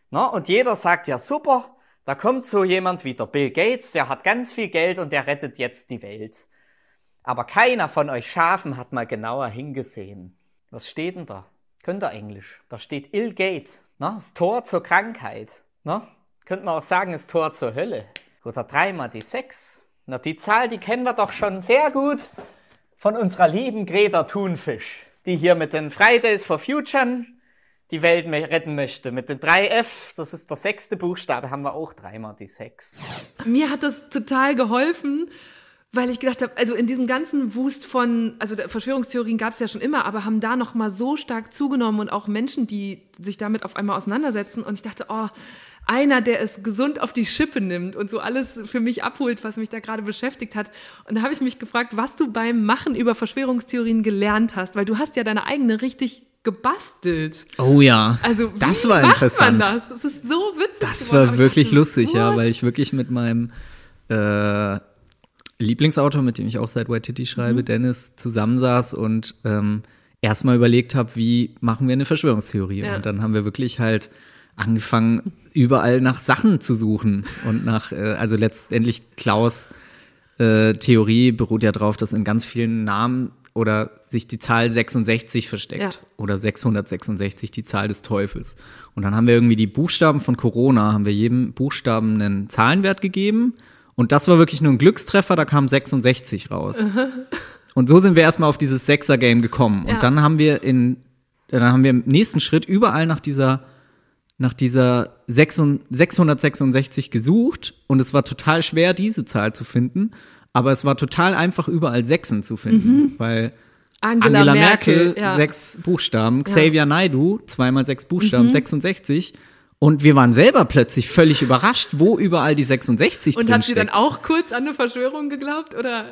Na, und jeder sagt, ja super, da kommt so jemand wie der Bill Gates, der hat ganz viel Geld und der rettet jetzt die Welt. Aber keiner von euch Schafen hat mal genauer hingesehen. Was steht denn da? Könnt ihr Englisch? Da steht Ill Gate, na, das Tor zur Krankheit. Na? Könnte man auch sagen, das Tor zur Hölle. Oder 3 mal die 6. Na, die Zahl, die kennen wir doch schon sehr gut von unserer lieben Greta Thunfisch, die hier mit den Fridays for Future die Welt retten möchte. Mit den 3F, das ist der 6. Buchstabe, haben wir auch 3 mal die 6. Mir hat das total geholfen, weil ich gedacht habe, also in diesem ganzen Wust von, also Verschwörungstheorien gab es ja schon immer, aber haben da noch mal so stark zugenommen und auch Menschen, die sich damit auf einmal auseinandersetzen. Und ich dachte, einer, der es gesund auf die Schippe nimmt und so alles für mich abholt, was mich da gerade beschäftigt hat. Und da habe ich mich gefragt, was du beim Machen über Verschwörungstheorien gelernt hast, weil du hast ja deine eigene richtig gebastelt. Oh ja, also das war interessant. Man das? Es ist so witzig Das geworden, war wirklich dachte, lustig, ja, what? weil ich wirklich mit meinem Lieblingsautor, mit dem ich auch seit Waititi schreibe, Dennis, zusammensaß und erstmal überlegt habe, wie machen wir eine Verschwörungstheorie. Ja. Und dann haben wir wirklich halt angefangen, überall nach Sachen zu suchen und nach, also letztendlich Klaus' Theorie beruht ja darauf, dass in ganz vielen Namen oder sich die Zahl 66 versteckt oder 666, die Zahl des Teufels. Und dann haben wir irgendwie die Buchstaben von Corona, haben wir jedem Buchstaben einen Zahlenwert gegeben und das war wirklich nur ein Glückstreffer, da kam 66 raus. Und so sind wir erstmal auf dieses Sechser-Game gekommen. Und dann haben wir im nächsten Schritt überall nach dieser 666 gesucht und es war total schwer, diese Zahl zu finden, aber es war total einfach, überall Sechsen zu finden, weil Angela Merkel 6 Buchstaben, Xavier Naidoo, 2 mal 6 Buchstaben, 66 und wir waren selber plötzlich völlig überrascht, wo überall die 66 drin Und hat sie steckt. dann auch kurz an eine Verschwörung geglaubt, oder?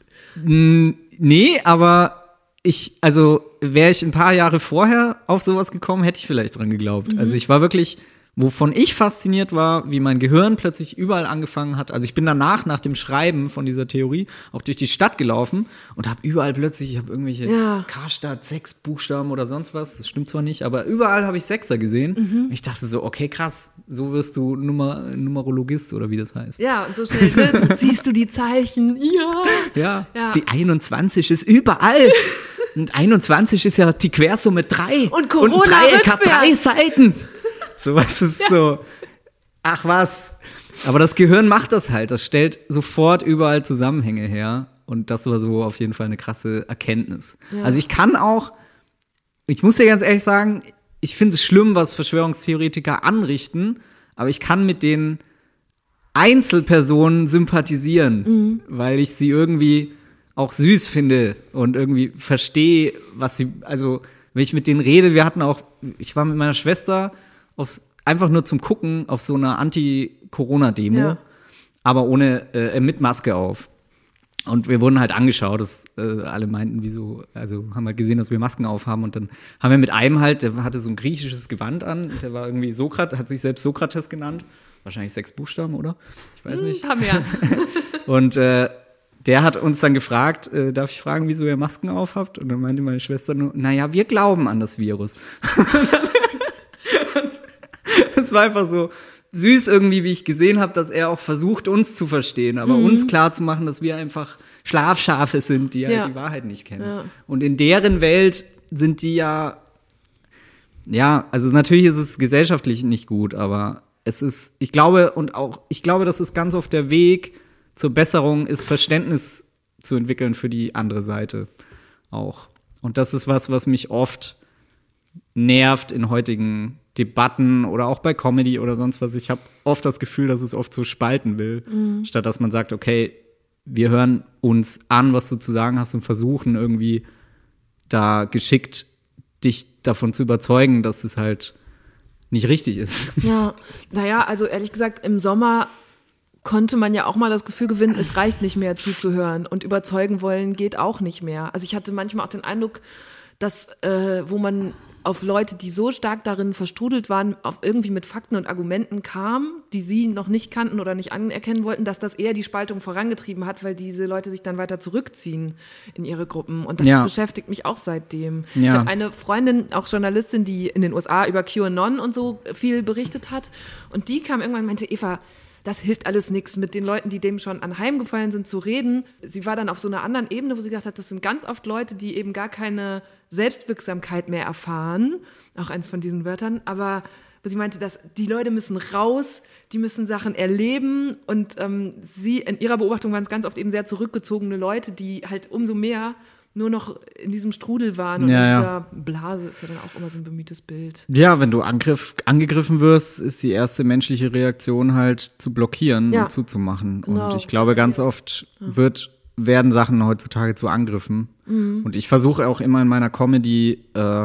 Nee, aber wäre ich ein paar Jahre vorher auf sowas gekommen, hätte ich vielleicht dran geglaubt. Also ich war wirklich, wovon ich fasziniert war, wie mein Gehirn plötzlich überall angefangen hat. Also ich bin nach dem Schreiben von dieser Theorie auch durch die Stadt gelaufen und habe überall plötzlich, ich habe irgendwelche Karstadt, 6 Buchstaben oder sonst was, das stimmt zwar nicht, aber überall habe ich Sechser gesehen. Ich dachte so, okay, krass, so wirst du Numerologist oder wie das heißt. Ja, und so schnell, ne? Siehst du die Zeichen? Ja. Die 21 ist überall. Und 21 ist ja die Quersumme 3. Und Corona und ein Dreieck hat 3 rückwärts. Seiten. Sowas ist so, ach was. Aber das Gehirn macht das halt. Das stellt sofort überall Zusammenhänge her. Und das war so auf jeden Fall eine krasse Erkenntnis. Ja. Also ich muss dir ganz ehrlich sagen, ich finde es schlimm, was Verschwörungstheoretiker anrichten. Aber ich kann mit den Einzelpersonen sympathisieren, weil ich sie irgendwie auch süß finde und irgendwie verstehe, was sie, also wenn ich mit denen rede, ich war mit meiner Schwester einfach nur zum Gucken auf so einer Anti-Corona-Demo, aber mit Maske auf. Und wir wurden halt angeschaut, alle meinten, wieso, also haben halt gesehen, dass wir Masken aufhaben und dann haben wir mit einem halt, der hatte so ein griechisches Gewand an, der war irgendwie hat sich selbst Sokrates genannt, wahrscheinlich 6 Buchstaben, oder? Ich weiß nicht. Haben wir. Und der hat uns dann gefragt, darf ich fragen, wieso ihr Masken aufhabt? Und dann meinte meine Schwester nur, naja, wir glauben an das Virus. Es war einfach so süß irgendwie, wie ich gesehen habe, dass er auch versucht, uns zu verstehen, aber uns klar zu machen, dass wir einfach Schlafschafe sind, die halt die Wahrheit nicht kennen. Ja. Und in deren Welt sind die ja, also natürlich ist es gesellschaftlich nicht gut, aber ich glaube, das ist ganz oft der Weg zur Besserung, ist Verständnis zu entwickeln für die andere Seite auch. Und das ist was mich oft nervt in heutigen Debatten oder auch bei Comedy oder sonst was. Ich habe oft das Gefühl, dass es oft so spalten will, statt dass man sagt, okay, wir hören uns an, was du zu sagen hast und versuchen irgendwie da geschickt dich davon zu überzeugen, dass es halt nicht richtig ist. Ja, naja, also ehrlich gesagt, im Sommer konnte man ja auch mal das Gefühl gewinnen, es reicht nicht mehr zuzuhören und überzeugen wollen geht auch nicht mehr. Also ich hatte manchmal auch den Eindruck, dass wo man auf Leute, die so stark darin verstrudelt waren, auf irgendwie mit Fakten und Argumenten kam, die sie noch nicht kannten oder nicht anerkennen wollten, dass das eher die Spaltung vorangetrieben hat, weil diese Leute sich dann weiter zurückziehen in ihre Gruppen. Und das beschäftigt mich auch seitdem. Ja. Ich habe eine Freundin, auch Journalistin, die in den USA über QAnon und so viel berichtet hat. Und die kam irgendwann und meinte, Eva, das hilft alles nichts, mit den Leuten, die dem schon anheimgefallen sind, zu reden. Sie war dann auf so einer anderen Ebene, wo sie gedacht hat, das sind ganz oft Leute, die eben gar keine Selbstwirksamkeit mehr erfahren. Auch eins von diesen Wörtern. Aber wo sie meinte, dass die Leute müssen raus, die müssen Sachen erleben. Und sie, in ihrer Beobachtung waren es ganz oft eben sehr zurückgezogene Leute, die halt umso mehr nur noch in diesem Strudel waren. Und in dieser Blase ist ja dann auch immer so ein bemühtes Bild. Ja, wenn du angegriffen wirst, ist die erste menschliche Reaktion halt zu blockieren und zuzumachen. Genau. Und ich glaube, ganz oft werden Sachen heutzutage zu Angriffen. Mhm. Und ich versuche auch immer in meiner Comedy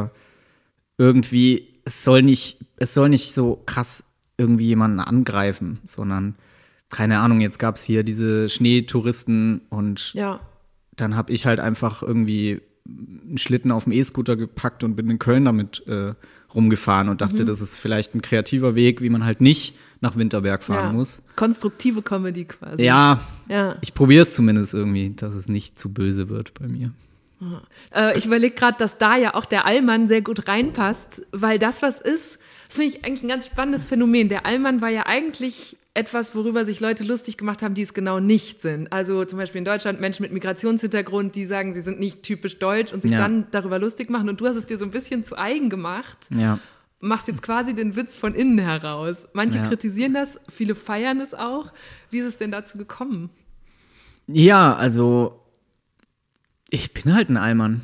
irgendwie, es soll nicht so krass irgendwie jemanden angreifen, sondern, keine Ahnung, jetzt gab es hier diese Schneetouristen und dann habe ich halt einfach irgendwie einen Schlitten auf dem E-Scooter gepackt und bin in Köln damit rumgefahren und dachte, das ist vielleicht ein kreativer Weg, wie man halt nicht nach Winterberg fahren muss. Konstruktive Comedy quasi. Ja. Ich probiere es zumindest irgendwie, dass es nicht zu böse wird bei mir. Ich überlege gerade, dass da ja auch der Allmann sehr gut reinpasst, weil das finde ich eigentlich ein ganz spannendes Phänomen. Der Allmann war ja eigentlich etwas, worüber sich Leute lustig gemacht haben, die es genau nicht sind. Also zum Beispiel in Deutschland Menschen mit Migrationshintergrund, die sagen, sie sind nicht typisch deutsch und sich dann darüber lustig machen. Und du hast es dir so ein bisschen zu eigen gemacht. Ja. Machst jetzt quasi den Witz von innen heraus. Manche kritisieren das, viele feiern es auch. Wie ist es denn dazu gekommen? Ja, also ich bin halt ein Allmann.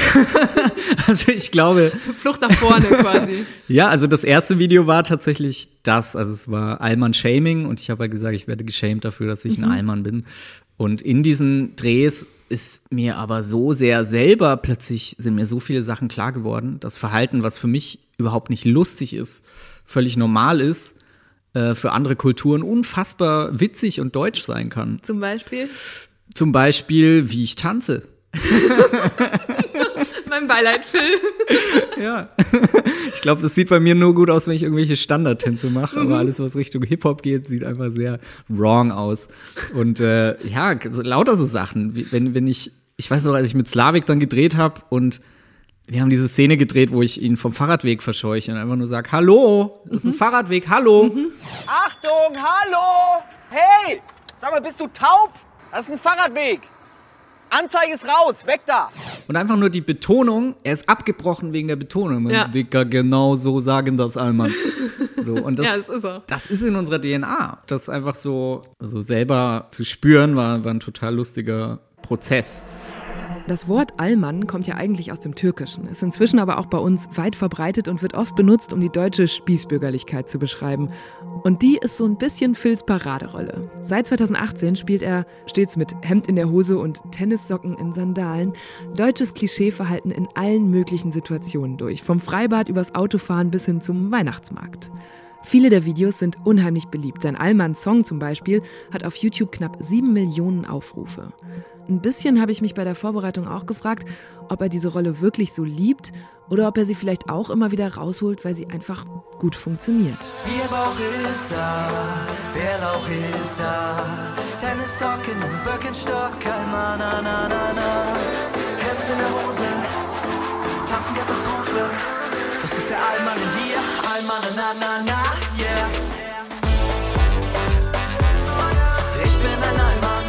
Also ich glaube... Flucht nach vorne quasi. Ja, also das erste Video war tatsächlich das. Also es war Allmann-Shaming und ich habe halt gesagt, ich werde geschämt dafür, dass ich ein Allmann bin. Und in diesen Drehs ist mir aber so sehr selber plötzlich, sind mir so viele Sachen klar geworden. Das Verhalten, was für mich überhaupt nicht lustig ist, völlig normal ist, für andere Kulturen unfassbar witzig und deutsch sein kann. Zum Beispiel? Zum Beispiel, wie ich tanze. Mein Beileid, Phil. Ja. Ich glaube, das sieht bei mir nur gut aus, wenn ich irgendwelche Standardtänze mache. Aber alles, was Richtung Hip-Hop geht, sieht einfach sehr wrong aus. Und lauter so Sachen. Wenn ich weiß noch, als ich mit Slavik dann gedreht habe und wir haben diese Szene gedreht, wo ich ihn vom Fahrradweg verscheuche und einfach nur sage, hallo, das ist ein Fahrradweg, hallo. Achtung, hallo! Hey, sag mal, bist du taub? Das ist ein Fahrradweg. Anzeige ist raus, weg da! Und einfach nur die Betonung, er ist abgebrochen wegen der Betonung. Dicker, genau so sagen das Allmanns. So, und das ist er. Das ist in unserer DNA. Das einfach so selber zu spüren, war ein total lustiger Prozess. Das Wort Allmann kommt ja eigentlich aus dem Türkischen, ist inzwischen aber auch bei uns weit verbreitet und wird oft benutzt, um die deutsche Spießbürgerlichkeit zu beschreiben. Und die ist so ein bisschen Phils Paraderolle. Seit 2018 spielt er stets mit Hemd in der Hose und Tennissocken in Sandalen deutsches Klischeeverhalten in allen möglichen Situationen durch, vom Freibad übers Autofahren bis hin zum Weihnachtsmarkt. Viele der Videos sind unheimlich beliebt. Sein Allmann-Song zum Beispiel hat auf YouTube knapp 7 Millionen Aufrufe. Ein bisschen habe ich mich bei der Vorbereitung auch gefragt, ob er diese Rolle wirklich so liebt oder ob er sie vielleicht auch immer wieder rausholt, weil sie einfach gut funktioniert. Bierbauch ist da, Bärlauch ist da, Tennissocken, Birkenstock, na. Hemd in der Hose, tanzen Katastrophe. Das ist der Allmann in dir, Allmann, na, yeah. Ich bin ein Allmann.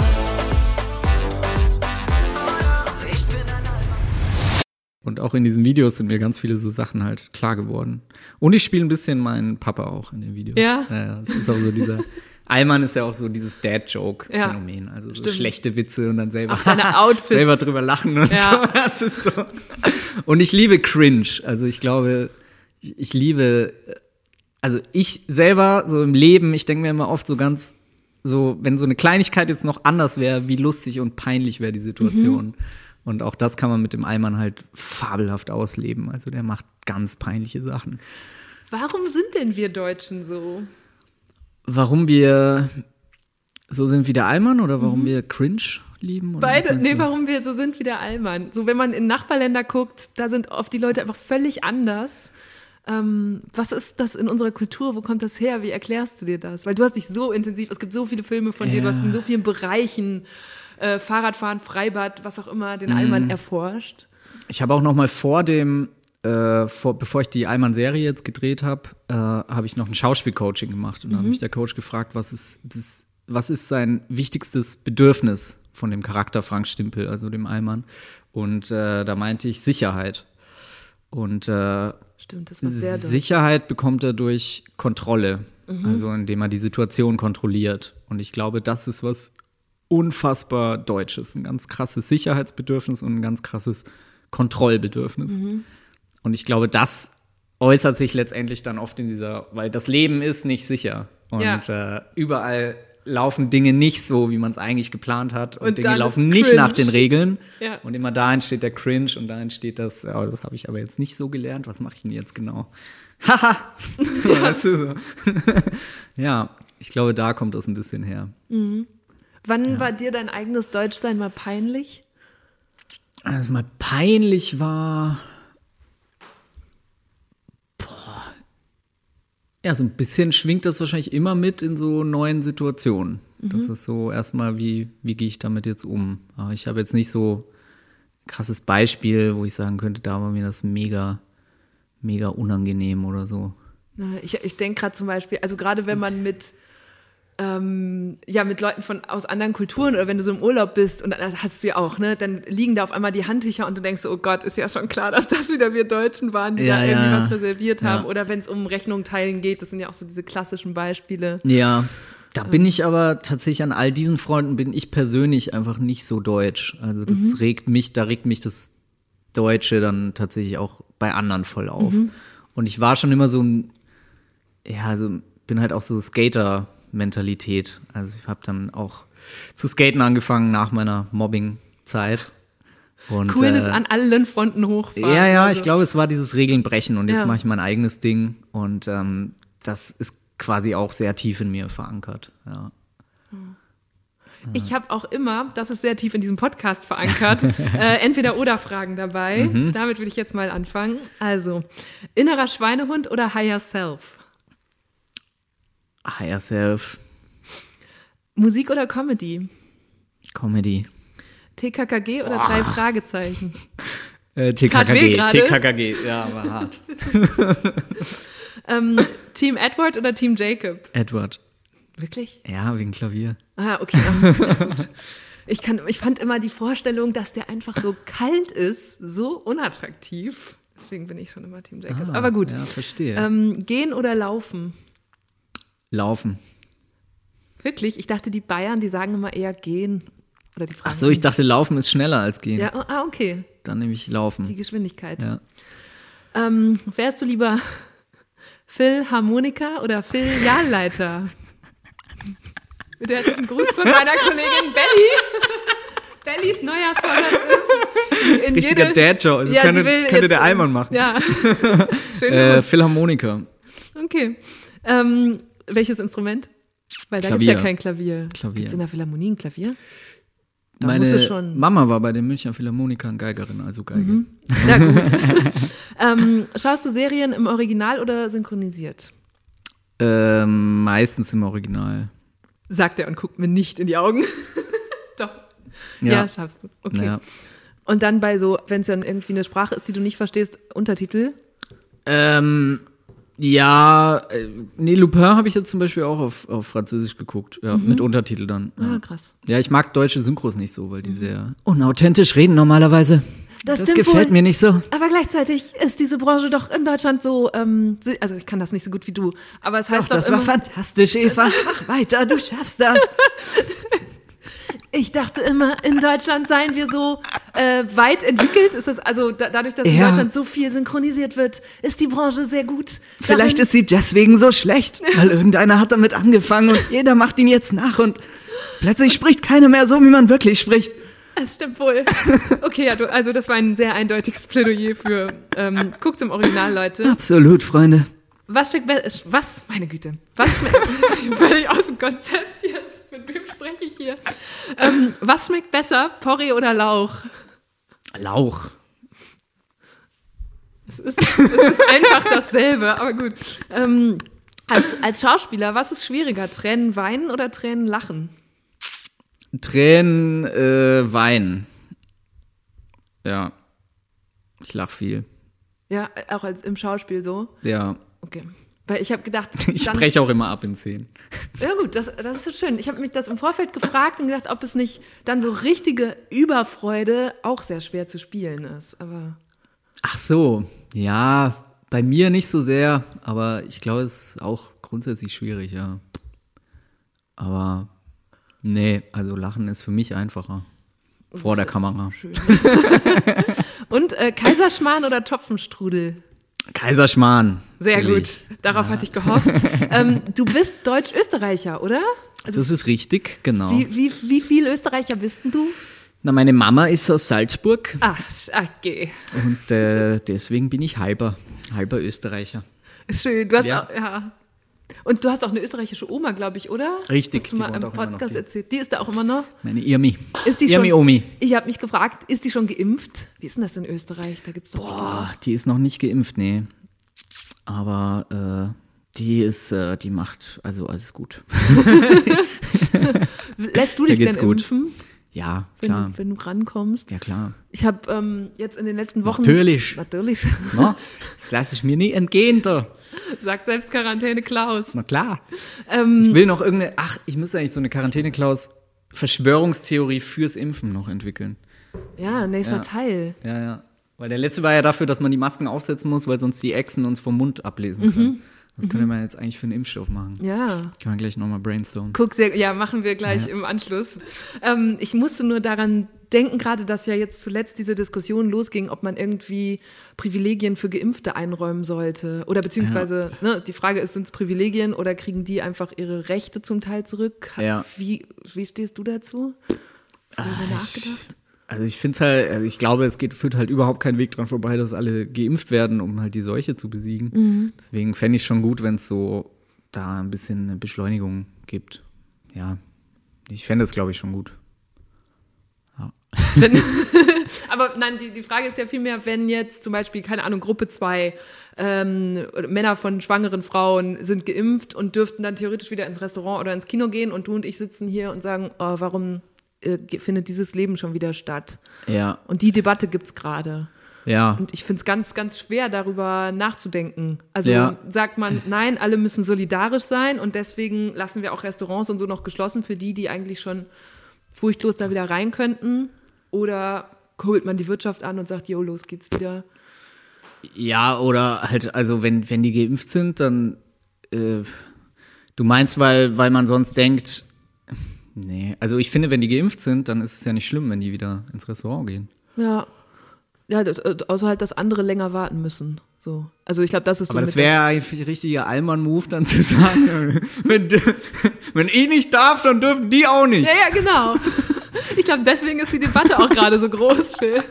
Und auch in diesen Videos sind mir ganz viele so Sachen halt klar geworden. Und ich spiele ein bisschen meinen Papa auch in den Videos. Ja. Es ist auch so dieser, Allmann ist ja auch so dieses Dad-Joke-Phänomen. Ja, also so schlechte Witze und dann selber drüber lachen und so. Das ist so. Und ich liebe Cringe. Also ich glaube, ich selber so im Leben, ich denke mir immer oft so ganz so, wenn so eine Kleinigkeit jetzt noch anders wäre, wie lustig und peinlich wäre die Situation. Mhm. Und auch das kann man mit dem Allmann halt fabelhaft ausleben. Also der macht ganz peinliche Sachen. Warum sind denn wir Deutschen so? Warum wir so sind wie der Allmann oder warum wir cringe? lieben? Oder Beide, warum wir so sind wie der Allmann. So, wenn man in Nachbarländer guckt, da sind oft die Leute einfach völlig anders. Was ist das in unserer Kultur? Wo kommt das her? Wie erklärst du dir das? Weil du hast dich so intensiv, es gibt so viele Filme von dir, du hast in so vielen Bereichen, Fahrradfahren, Freibad, was auch immer, den Allmann erforscht. Ich habe auch noch mal bevor ich die Allmann-Serie jetzt gedreht habe, habe ich noch ein Schauspielcoaching gemacht. Und da hat mich der Coach gefragt, was ist sein wichtigstes Bedürfnis von dem Charakter Frank Stimpel, also dem Allmann. Und da meinte ich Sicherheit. Und stimmt, das war sehr Sicherheit bekommt er durch Kontrolle, also indem er die Situation kontrolliert. Und ich glaube, das ist was unfassbar Deutsches, ein ganz krasses Sicherheitsbedürfnis und ein ganz krasses Kontrollbedürfnis. Und ich glaube, das äußert sich letztendlich dann oft in weil das Leben ist nicht sicher. Und überall laufen Dinge nicht so, wie man es eigentlich geplant hat. Und Dinge laufen nicht nach den Regeln. Ja. Und immer da entsteht der Cringe und da entsteht das habe ich aber jetzt nicht so gelernt. Was mache ich denn jetzt genau? Haha! Weißt du, so. Ja, ich glaube, da kommt das ein bisschen her. Wann war dir dein eigenes Deutschsein mal peinlich? Also mal peinlich war... Ja, so ein bisschen schwingt das wahrscheinlich immer mit in so neuen Situationen. Das ist so erstmal, wie gehe ich damit jetzt um? Aber ich habe jetzt nicht so ein krasses Beispiel, wo ich sagen könnte, da war mir das mega, mega unangenehm oder so. Ich denke gerade zum Beispiel, also gerade wenn man mit Leuten aus anderen Kulturen oder wenn du so im Urlaub bist und das hast du ja auch, ne, dann liegen da auf einmal die Handtücher und du denkst so, oh Gott, ist ja schon klar, dass das wieder wir Deutschen waren, die da irgendwie was reserviert haben. Oder wenn es um Rechnung teilen geht, das sind ja auch so diese klassischen Beispiele. Ja, da bin ich aber tatsächlich an all diesen Freunden bin ich persönlich einfach nicht so deutsch. Also das regt mich das Deutsche dann tatsächlich auch bei anderen voll auf. Und ich war schon immer so bin halt auch so Skater-Mentalität. Also ich habe dann auch zu skaten angefangen nach meiner Mobbing-Zeit. Und, Coolness an allen Fronten hochfahren. Ja, also. Ich glaube, es war dieses Regeln brechen und jetzt mache ich mein eigenes Ding und das ist quasi auch sehr tief in mir verankert. Ja. Ich habe auch immer, das ist sehr tief in diesem Podcast verankert, Entweder-oder-Fragen dabei. Damit würde ich jetzt mal anfangen. Also, innerer Schweinehund oder Higher Self? Higher Self. Musik oder Comedy? Comedy. TKKG oder 3 Fragezeichen? TKKG, ja, war hart. Team Edward oder Team Jacob? Edward. Wirklich? Ja, wegen Klavier. Okay. Ja, gut. Ich fand immer die Vorstellung, dass der einfach so kalt ist, so unattraktiv. Deswegen bin ich schon immer Team Jacob. Aber gut. Ja, verstehe. Gehen oder laufen? Laufen. Wirklich? Ich dachte, die Bayern, die sagen immer eher gehen. Oder die Ach so, ich dachte, laufen ist schneller als gehen. Ja, okay. Dann nehme ich laufen. Die Geschwindigkeit. Ja. Wärst du lieber Philharmoniker oder Filialleiter? Mit herzlichen Gruß von meiner Kollegin Belly. Bellys Neujahrsvorsatz ist richtiger Dad-Joke. Also könnte der Allmann machen. Ja. Schön Philharmoniker. Okay. Welches Instrument? Weil da gibt es ja kein Klavier. Gibt es in der Philharmonie ein Klavier? Da Meine Mama war bei den Münchner Philharmonikern Geigerin, also Geige. Ja, gut. Schaust du Serien im Original oder synchronisiert? Meistens im Original. Sagt er und guckt mir nicht in die Augen. Doch. Ja, schaffst du. Okay. Ja. Und dann bei so, wenn es dann irgendwie eine Sprache ist, die du nicht verstehst, Untertitel? Ja, Lupin habe ich jetzt zum Beispiel auch auf Französisch geguckt, mit Untertitel dann. Ja. Krass. Ja, ich mag deutsche Synchros nicht so, weil die sehr unauthentisch reden normalerweise. Das gefällt wohl. Mir nicht so. Aber gleichzeitig ist diese Branche doch in Deutschland so, also ich kann das nicht so gut wie du, aber es heißt doch das war fantastisch, Eva. Mach weiter, du schaffst das. Ich dachte immer, in Deutschland seien wir so weit entwickelt. Ist das also dadurch, dass in Deutschland so viel synchronisiert wird, ist die Branche sehr gut. Vielleicht ist sie deswegen so schlecht, weil irgendeiner hat damit angefangen und jeder macht ihn jetzt nach und plötzlich spricht keiner mehr so, wie man wirklich spricht. Das stimmt wohl. Okay, ja, also das war ein sehr eindeutiges Plädoyer für guckt's im Original, Leute. Absolut, Freunde. Was? Meine Güte. Was schmeckt völlig aus dem Konzept jetzt? Mit wem spreche ich hier? Was schmeckt besser, Porree oder Lauch? Lauch. Es ist einfach dasselbe, aber gut. Als Schauspieler, was ist schwieriger, Tränen weinen oder Tränen lachen? Tränen weinen. Ja. Ich lach viel. Ja, auch im Schauspiel so? Ja. Okay. Weil ich habe gedacht... Ich spreche auch immer ab in Szenen. Ja gut, das ist so schön. Ich habe mich das im Vorfeld gefragt und gedacht, ob es nicht dann so richtige Überfreude auch sehr schwer zu spielen ist. Aber Ach so, ja, bei mir nicht so sehr, aber ich glaube, es ist auch grundsätzlich schwierig, ja. Aber nee, also Lachen ist für mich einfacher. Vor der Kamera. Schön. Und Kaiserschmarrn oder Topfenstrudel? Kaiserschmarrn. Sehr natürlich. gut, darauf hatte ich gehofft. Du bist Deutsch-Österreicher, oder? Also, das ist richtig, genau. wie viel Österreicher bist denn du? Na, meine Mama ist aus Salzburg. Ach, okay. Und deswegen bin ich halber Österreicher. Schön, du hast Ja. auch, ja. Und du hast auch eine österreichische Oma, glaube ich, oder? Richtig, Hast du die mal wohnt im auch immer noch Podcast hier. erzählt. Die ist da auch immer noch? Meine Irmi. Ist die Irmi schon, Omi. Ich habe mich gefragt, ist die schon geimpft? Wie ist denn das in Österreich? Da gibt's doch Boah, die ist noch nicht geimpft, nee. Aber die macht also alles gut. Lässt du Der dich denn geht's gut. impfen, Ja, klar. wenn du rankommst? Ja, klar. Ich habe jetzt in den letzten Wochen... Natürlich. Natürlich. Na, das lasse ich mir nie entgehen, da. Sagt selbst Quarantäne Klaus. Na klar. Ich will noch ich müsste eigentlich so eine Quarantäne-Klaus-Verschwörungstheorie fürs Impfen noch entwickeln. Ja, nächster Ja. Teil. Ja. Weil der letzte war ja dafür, dass man die Masken aufsetzen muss, weil sonst die Echsen uns vom Mund ablesen können. Das könnte man jetzt eigentlich für einen Impfstoff machen. Ja. Kann man gleich nochmal brainstormen. Ja, machen wir gleich im Anschluss. Ich musste nur daran denken, gerade, dass ja jetzt zuletzt diese Diskussion losging, ob man irgendwie Privilegien für Geimpfte einräumen sollte. Oder beziehungsweise, die Frage ist, sind es Privilegien oder kriegen die einfach ihre Rechte zum Teil zurück? Ja. Wie stehst du dazu? Hast du darüber nachgedacht? Also ich finde es halt, ich glaube, führt halt überhaupt kein Weg dran vorbei, dass alle geimpft werden, um halt die Seuche zu besiegen. Deswegen fände ich schon gut, wenn es so da ein bisschen eine Beschleunigung gibt. Ja, ich fände es, glaube ich, schon gut. Ja. Aber nein, die Frage ist ja vielmehr, wenn jetzt zum Beispiel, keine Ahnung, Gruppe 2 Männer von schwangeren Frauen sind geimpft und dürften dann theoretisch wieder ins Restaurant oder ins Kino gehen und du und ich sitzen hier und sagen, oh, warum findet dieses Leben schon wieder statt? Ja. Und die Debatte gibt's gerade. Ja. Und ich finde es ganz, ganz schwer, darüber nachzudenken. Also Ja. sagt man, nein, alle müssen solidarisch sein und deswegen lassen wir auch Restaurants und so noch geschlossen für die eigentlich schon furchtlos da wieder rein könnten. Oder holt man die Wirtschaft an und sagt, jo, los geht's wieder. Ja, oder halt, also wenn die geimpft sind, dann du meinst, weil man sonst denkt, nee, also ich finde, wenn die geimpft sind, dann ist es ja nicht schlimm, wenn die wieder ins Restaurant gehen. Ja, außer halt, dass andere länger warten müssen. So. Also ich glaube, das ist Aber so. das wäre ein richtiger Allmann-Move, dann zu sagen, wenn ich nicht darf, dann dürfen die auch nicht. Ja, genau. Ich glaube, deswegen ist die Debatte auch gerade so groß, Phil.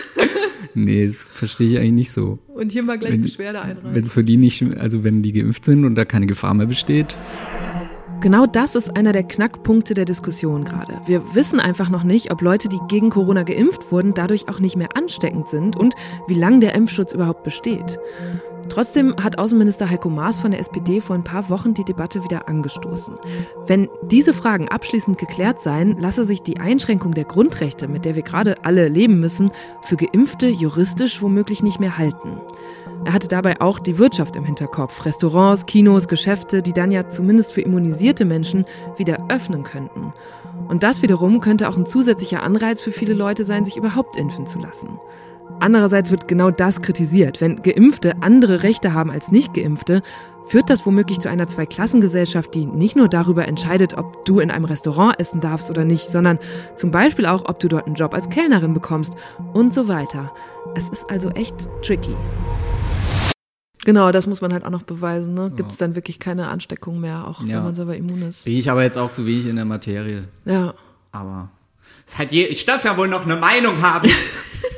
Nee, das verstehe ich eigentlich nicht so. Und hier mal gleich Beschwerde einreichen. Wenn es für die nicht, also wenn die geimpft sind und da keine Gefahr mehr besteht. Genau das ist einer der Knackpunkte der Diskussion gerade. Wir wissen einfach noch nicht, ob Leute, die gegen Corona geimpft wurden, dadurch auch nicht mehr ansteckend sind und wie lange der Impfschutz überhaupt besteht. Trotzdem hat Außenminister Heiko Maas von der SPD vor ein paar Wochen die Debatte wieder angestoßen. Wenn diese Fragen abschließend geklärt seien, lasse sich die Einschränkung der Grundrechte, mit der wir gerade alle leben müssen, für Geimpfte juristisch womöglich nicht mehr halten. Er hatte dabei auch die Wirtschaft im Hinterkopf. Restaurants, Kinos, Geschäfte, die dann ja zumindest für immunisierte Menschen wieder öffnen könnten. Und das wiederum könnte auch ein zusätzlicher Anreiz für viele Leute sein, sich überhaupt impfen zu lassen. Andererseits wird genau das kritisiert. Wenn Geimpfte andere Rechte haben als Nicht-Geimpfte, führt das womöglich zu einer Zweiklassengesellschaft, die nicht nur darüber entscheidet, ob du in einem Restaurant essen darfst oder nicht, sondern zum Beispiel auch, ob du dort einen Job als Kellnerin bekommst und so weiter. Es ist also echt tricky. Genau, das muss man halt auch noch beweisen. Ne? Gibt es dann wirklich keine Ansteckung mehr, auch wenn man selber immun ist. Bin ich aber jetzt auch zu wenig in der Materie. Ja. Aber ist halt ich darf ja wohl noch eine Meinung haben.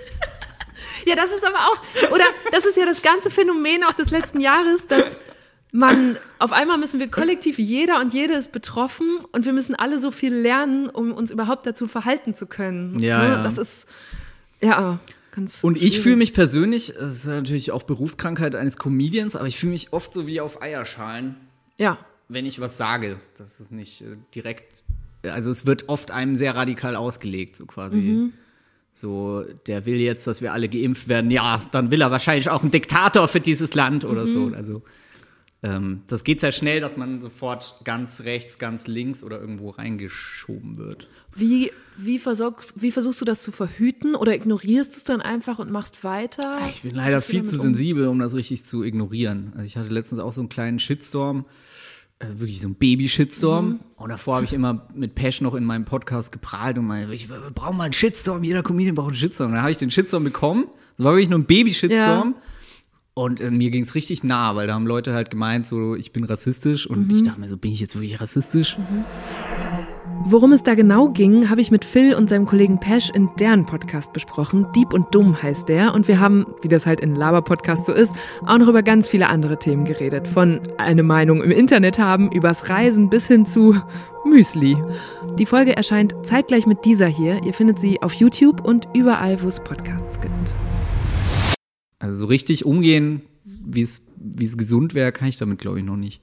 Ja, das ist aber auch, oder das ist ja das ganze Phänomen auch des letzten Jahres, dass auf einmal müssen wir kollektiv, jeder und jede ist betroffen und wir müssen alle so viel lernen, um uns überhaupt dazu verhalten zu können. Ja, ja. Das ist, ja, ganz Und ich schwierig. fühle mich persönlich, das ist natürlich auch Berufskrankheit eines Comedians, aber ich fühle mich oft so wie auf Eierschalen, Ja. wenn ich was sage. Das ist nicht direkt, also es wird oft einem sehr radikal ausgelegt, so quasi. So, der will jetzt, dass wir alle geimpft werden. Ja, dann will er wahrscheinlich auch einen Diktator für dieses Land oder so. Also das geht sehr schnell, dass man sofort ganz rechts, ganz links oder irgendwo reingeschoben wird. Wie versuchst du das zu verhüten oder ignorierst du es dann einfach und machst weiter? Ich bin leider Gehst du viel damit zu sensibel, um das richtig zu ignorieren. Also ich hatte letztens auch so einen kleinen Shitstorm, wirklich so ein Baby-Shitstorm. Und davor habe ich immer mit Pesch noch in meinem Podcast geprahlt und meinte, wir brauchen mal einen Shitstorm, jeder Comedian braucht einen Shitstorm. Und dann habe ich den Shitstorm bekommen. Das war wirklich nur ein Baby-Shitstorm. Ja. Und mir ging es richtig nah, weil da haben Leute halt gemeint, so, ich bin rassistisch. Und ich dachte mir so, bin ich jetzt wirklich rassistisch? Worum es da genau ging, habe ich mit Phil und seinem Kollegen Pesch in deren Podcast besprochen. Dieb und Dumm heißt der. Und wir haben, wie das halt in Laber-Podcast so ist, auch noch über ganz viele andere Themen geredet. Von eine Meinung im Internet haben, übers Reisen bis hin zu Müsli. Die Folge erscheint zeitgleich mit dieser hier. Ihr findet sie auf YouTube und überall, wo es Podcasts gibt. Also so richtig umgehen, wie es gesund wäre, kann ich damit, glaube ich, noch nicht.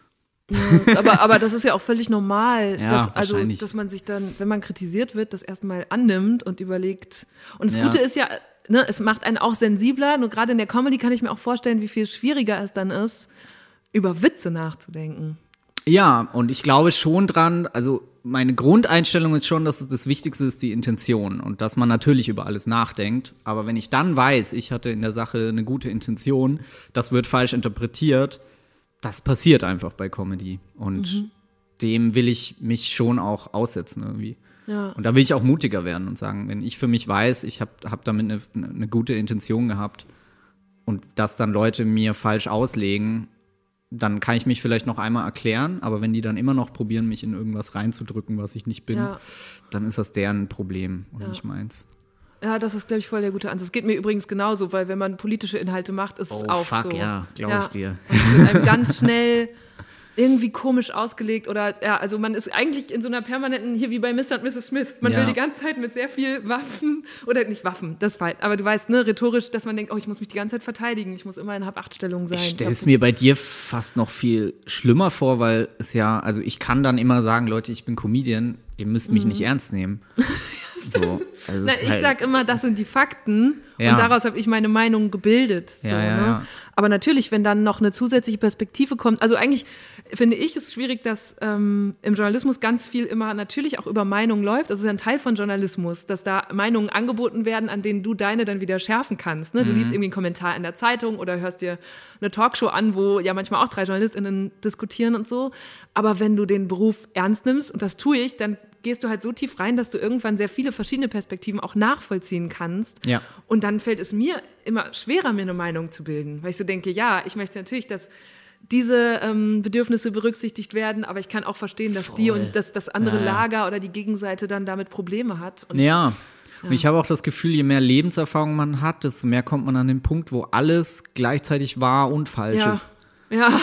Ja, aber das ist ja auch völlig normal, Ja, dass man sich dann, wenn man kritisiert wird, das erstmal annimmt und überlegt. Und das Gute ist ja, ne, es macht einen auch sensibler. Nur gerade in der Comedy kann ich mir auch vorstellen, wie viel schwieriger es dann ist, über Witze nachzudenken. Ja, und ich glaube schon dran, also meine Grundeinstellung ist schon, dass das Wichtigste ist die Intention und dass man natürlich über alles nachdenkt. Aber wenn ich dann weiß, ich hatte in der Sache eine gute Intention, das wird falsch interpretiert, das passiert einfach bei Comedy. Und dem will ich mich schon auch aussetzen irgendwie. Ja. Und da will ich auch mutiger werden und sagen, wenn ich für mich weiß, ich hab damit eine gute Intention gehabt und das dann Leute mir falsch auslegen, dann kann ich mich vielleicht noch einmal erklären, aber wenn die dann immer noch probieren, mich in irgendwas reinzudrücken, was ich nicht bin, dann ist das deren Problem und nicht meins. Ja, das ist, glaube ich, voll der gute Ansatz. Es geht mir übrigens genauso, weil wenn man politische Inhalte macht, ist es auch so. Ja, glaube ich dir. Und es wird einem ganz schnell irgendwie komisch ausgelegt oder, ja, also man ist eigentlich in so einer permanenten, hier wie bei Mr. und Mrs. Smith, man will die ganze Zeit mit sehr viel Waffen, oder nicht Waffen, das war, aber du weißt, ne, rhetorisch, dass man denkt, oh, ich muss mich die ganze Zeit verteidigen, ich muss immer in Hab-8-Stellung sein. Ich stelle es mir bei dir fast noch viel schlimmer vor, weil es ja, also ich kann dann immer sagen, Leute, ich bin Comedian, ihr müsst mich nicht ernst nehmen. So, also ich sag immer, das sind die Fakten und daraus habe ich meine Meinung gebildet. So, ne? Aber natürlich, wenn dann noch eine zusätzliche Perspektive kommt, also eigentlich finde ich es schwierig, dass im Journalismus ganz viel immer natürlich auch über Meinungen läuft. Das ist ja ein Teil von Journalismus, dass da Meinungen angeboten werden, an denen du deine dann wieder schärfen kannst. Ne? Du liest irgendwie einen Kommentar in der Zeitung oder hörst dir eine Talkshow an, wo ja manchmal auch 3 JournalistInnen diskutieren und so. Aber wenn du den Beruf ernst nimmst, und das tue ich, dann gehst du halt so tief rein, dass du irgendwann sehr viele verschiedene Perspektiven auch nachvollziehen kannst. Ja. Und dann fällt es mir immer schwerer, mir eine Meinung zu bilden. Weil ich so denke, ja, ich möchte natürlich, dass diese Bedürfnisse berücksichtigt werden, aber ich kann auch verstehen, dass die und das andere Lager oder die Gegenseite dann damit Probleme hat. Und und ich habe auch das Gefühl, je mehr Lebenserfahrung man hat, desto mehr kommt man an den Punkt, wo alles gleichzeitig wahr und falsch ist. Ja.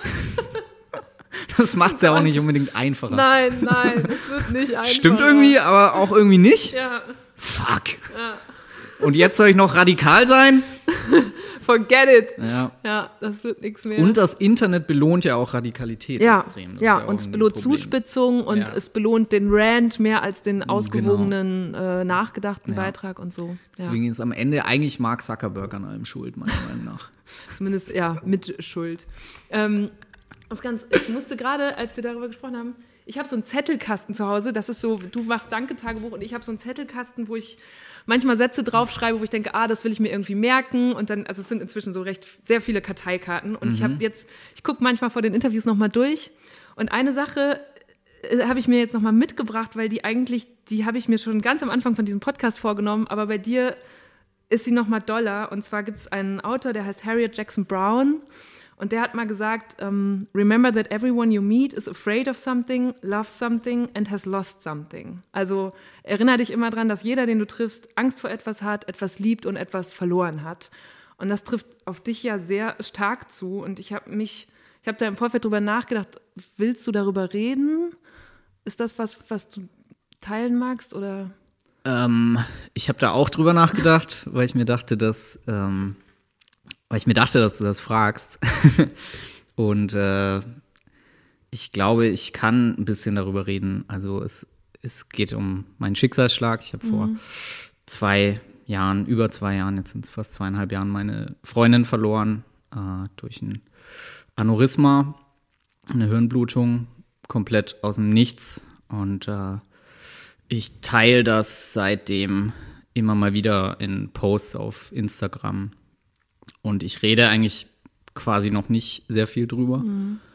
Das macht es ja auch nicht unbedingt einfacher. Nein, es wird nicht einfacher. Stimmt irgendwie, aber auch irgendwie nicht. Ja. Fuck. Ja. Und jetzt soll ich noch radikal sein? Forget it. Ja, das wird nichts mehr. Und das Internet belohnt ja auch Radikalität extrem. Ja, und es belohnt Zuspitzung und es belohnt den Rant mehr als den ausgewogenen, nachgedachten Beitrag und so. Ja. Deswegen ist am Ende eigentlich Mark Zuckerberg an allem schuld, meiner Meinung nach. Zumindest, mit Schuld. Ich musste gerade, als wir darüber gesprochen haben, ich habe so einen Zettelkasten zu Hause, das ist so, du machst Danke-Tagebuch und ich habe so einen Zettelkasten, wo ich manchmal Sätze draufschreibe, wo ich denke, das will ich mir irgendwie merken und dann, also es sind inzwischen so sehr viele Karteikarten und ich gucke manchmal vor den Interviews nochmal durch und eine Sache habe ich mir jetzt nochmal mitgebracht, weil die habe ich mir schon ganz am Anfang von diesem Podcast vorgenommen, aber bei dir ist sie nochmal doller und zwar gibt es einen Autor, der heißt Harriet Jackson Brown. Und der hat mal gesagt, remember that everyone you meet is afraid of something, loves something and has lost something. Also erinnere dich immer dran, dass jeder, den du triffst, Angst vor etwas hat, etwas liebt und etwas verloren hat. Und das trifft auf dich ja sehr stark zu. Und ich habe Ich habe da im Vorfeld drüber nachgedacht, willst du darüber reden? Ist das was du teilen magst, oder? Ich habe da auch drüber nachgedacht, weil ich mir dachte, dass du das fragst. Und ich glaube, ich kann ein bisschen darüber reden. Also es geht um meinen Schicksalsschlag. Ich habe vor über 2 Jahren, jetzt sind es fast 2,5 Jahren, meine Freundin verloren durch ein Aneurysma, eine Hirnblutung, komplett aus dem Nichts. Und ich teile das seitdem immer mal wieder in Posts auf Instagram. Und ich rede eigentlich quasi noch nicht sehr viel drüber.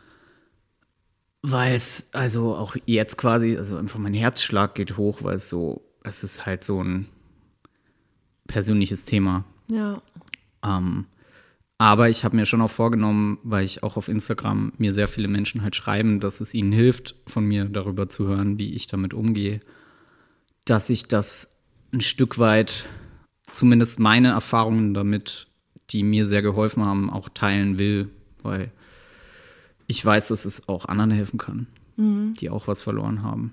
Weil es, also auch jetzt quasi, also einfach mein Herzschlag geht hoch, weil es ist halt so ein persönliches Thema. Ja. Aber ich habe mir schon auch vorgenommen, weil ich auch auf Instagram mir sehr viele Menschen halt schreiben, dass es ihnen hilft, von mir darüber zu hören, wie ich damit umgehe, dass ich das ein Stück weit, zumindest meine Erfahrungen damit, die mir sehr geholfen haben, auch teilen will, weil ich weiß, dass es auch anderen helfen kann, die auch was verloren haben.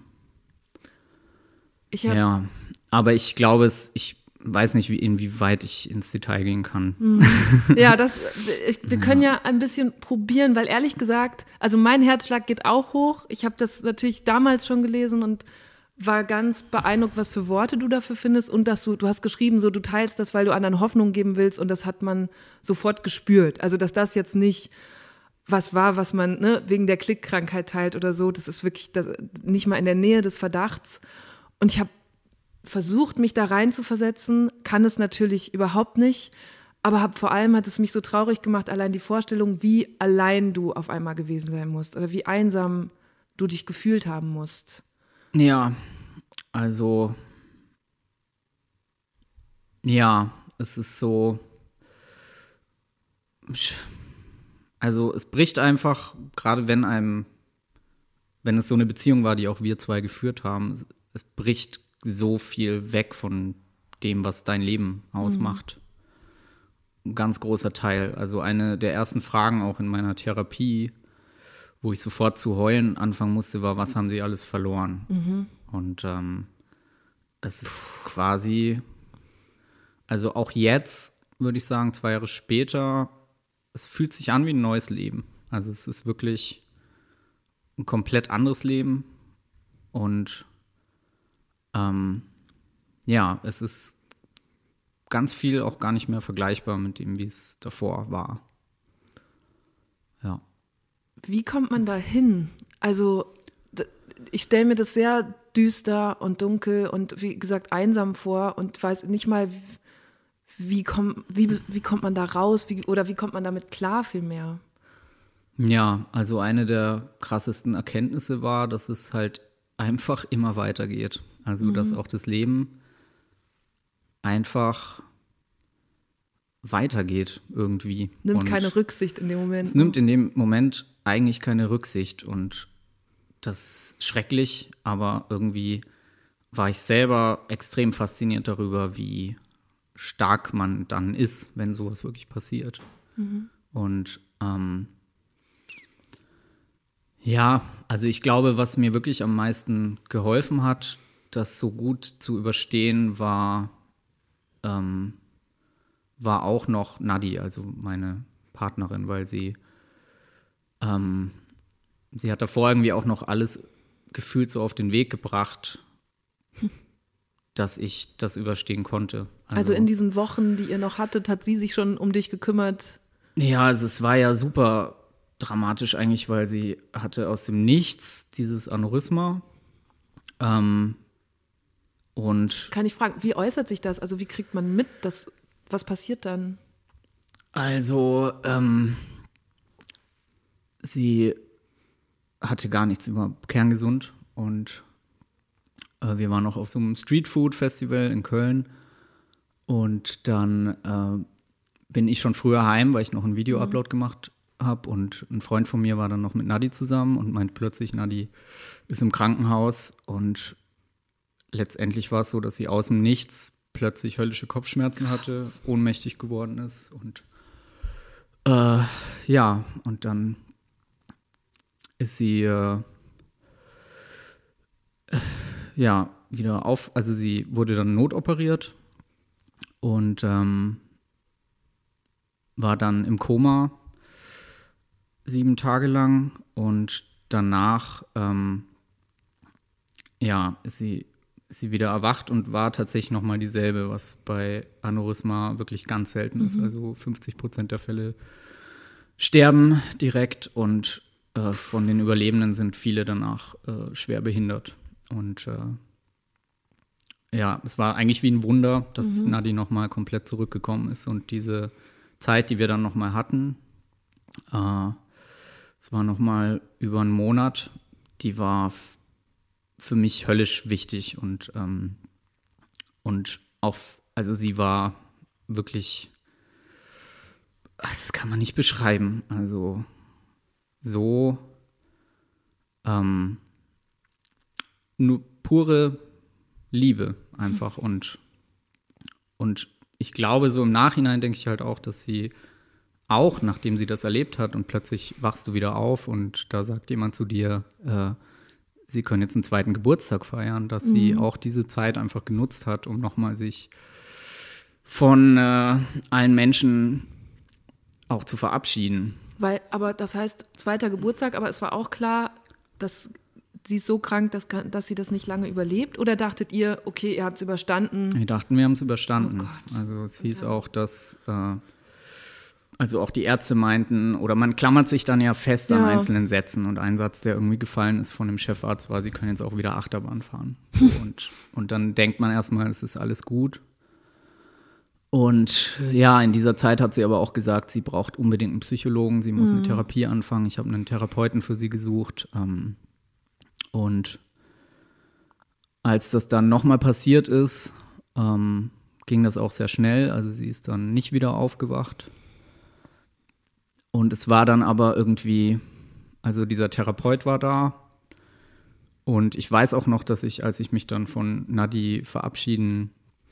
Aber ich glaube, ich weiß nicht, inwieweit ich ins Detail gehen kann. Ja, wir können ja ein bisschen probieren, weil ehrlich gesagt, also mein Herzschlag geht auch hoch. Ich habe das natürlich damals schon gelesen und war ganz beeindruckt, was für Worte du dafür findest und dass du hast geschrieben, so du teilst das, weil du anderen Hoffnung geben willst und das hat man sofort gespürt. Also dass das jetzt nicht was war, was man wegen der Klickkrankheit teilt oder so, das ist wirklich nicht mal in der Nähe des Verdachts. Und ich habe versucht, mich da rein zu versetzen, kann es natürlich überhaupt nicht, aber vor allem hat es mich so traurig gemacht, allein die Vorstellung, wie allein du auf einmal gewesen sein musst oder wie einsam du dich gefühlt haben musst. Ja, also, ja, es ist so, also es bricht einfach, gerade wenn es so eine Beziehung war, die auch wir zwei geführt haben, es bricht so viel weg von dem, was dein Leben ausmacht. Ein ganz großer Teil. Also eine der ersten Fragen auch in meiner Therapie, wo ich sofort zu heulen anfangen musste, war, was haben sie alles verloren? Und es ist quasi, also auch jetzt, würde ich sagen, 2 Jahre später, es fühlt sich an wie ein neues Leben. Also es ist wirklich ein komplett anderes Leben und es ist ganz viel auch gar nicht mehr vergleichbar mit dem, wie es davor war. Ja. Wie kommt man da hin? Also ich stelle mir das sehr düster und dunkel und wie gesagt einsam vor und weiß nicht mal, wie kommt man da raus oder wie kommt man damit klar vielmehr? Ja, also eine der krassesten Erkenntnisse war, dass es halt einfach immer weitergeht. Also, dass auch das Leben einfach weitergeht irgendwie. Nimmt keine Rücksicht in dem Moment. Es nimmt in dem Moment eigentlich keine Rücksicht und das ist schrecklich, aber irgendwie war ich selber extrem fasziniert darüber, wie stark man dann ist, wenn sowas wirklich passiert. Und also ich glaube, was mir wirklich am meisten geholfen hat, das so gut zu überstehen, war auch noch Nadi, also meine Partnerin, weil sie hat davor irgendwie auch noch alles gefühlt so auf den Weg gebracht, dass ich das überstehen konnte. Also in diesen Wochen, die ihr noch hattet, hat sie sich schon um dich gekümmert? Ja, also es war ja super dramatisch eigentlich, weil sie hatte aus dem Nichts dieses Aneurysma. Und kann ich fragen, wie äußert sich das? Also wie kriegt man mit, was passiert dann? Also sie hatte gar nichts über kerngesund und wir waren noch auf so einem Streetfood-Festival in Köln und dann bin ich schon früher heim, weil ich noch einen Video-Upload gemacht habe und ein Freund von mir war dann noch mit Nadi zusammen und meint plötzlich, Nadi ist im Krankenhaus und letztendlich war es so, dass sie aus dem Nichts plötzlich höllische Kopfschmerzen hatte, ohnmächtig geworden ist und und dann ist sie wieder also sie wurde dann notoperiert und war dann im Koma 7 Tage lang und danach ist sie wieder erwacht und war tatsächlich nochmal dieselbe, was bei Aneurysma wirklich ganz selten ist. Also 50% der Fälle sterben direkt und von den Überlebenden sind viele danach schwer behindert. Und es war eigentlich wie ein Wunder, dass Nadi nochmal komplett zurückgekommen ist. Und diese Zeit, die wir dann nochmal hatten, es war nochmal über einen Monat, die war für mich höllisch wichtig. Und auch, also sie war wirklich, das kann man nicht beschreiben, also so nur pure Liebe einfach und ich glaube, so im Nachhinein denke ich halt auch, dass sie auch, nachdem sie das erlebt hat und plötzlich wachst du wieder auf und da sagt jemand zu dir, sie können jetzt einen 2. Geburtstag feiern, dass sie auch diese Zeit einfach genutzt hat, um nochmal sich von allen Menschen auch zu verabschieden. Aber das heißt, 2. Geburtstag, aber es war auch klar, dass sie ist so krank, dass sie das nicht lange überlebt? Oder dachtet ihr, okay, ihr habt es überstanden? Wir dachten, wir haben es überstanden. Oh Gott. Also es hieß auch, dass also auch die Ärzte meinten, oder man klammert sich dann ja fest an einzelnen Sätzen und ein Satz, der irgendwie gefallen ist von dem Chefarzt, war, sie können jetzt auch wieder Achterbahn fahren. So, und dann denkt man erstmal, es ist alles gut. Und ja, in dieser Zeit hat sie aber auch gesagt, sie braucht unbedingt einen Psychologen, sie muss eine Therapie anfangen. Ich habe einen Therapeuten für sie gesucht. Und als das dann nochmal passiert ist, ging das auch sehr schnell. Also sie ist dann nicht wieder aufgewacht. Und es war dann aber irgendwie, also dieser Therapeut war da. Und ich weiß auch noch, dass ich, als ich mich dann von Nadi verabschieden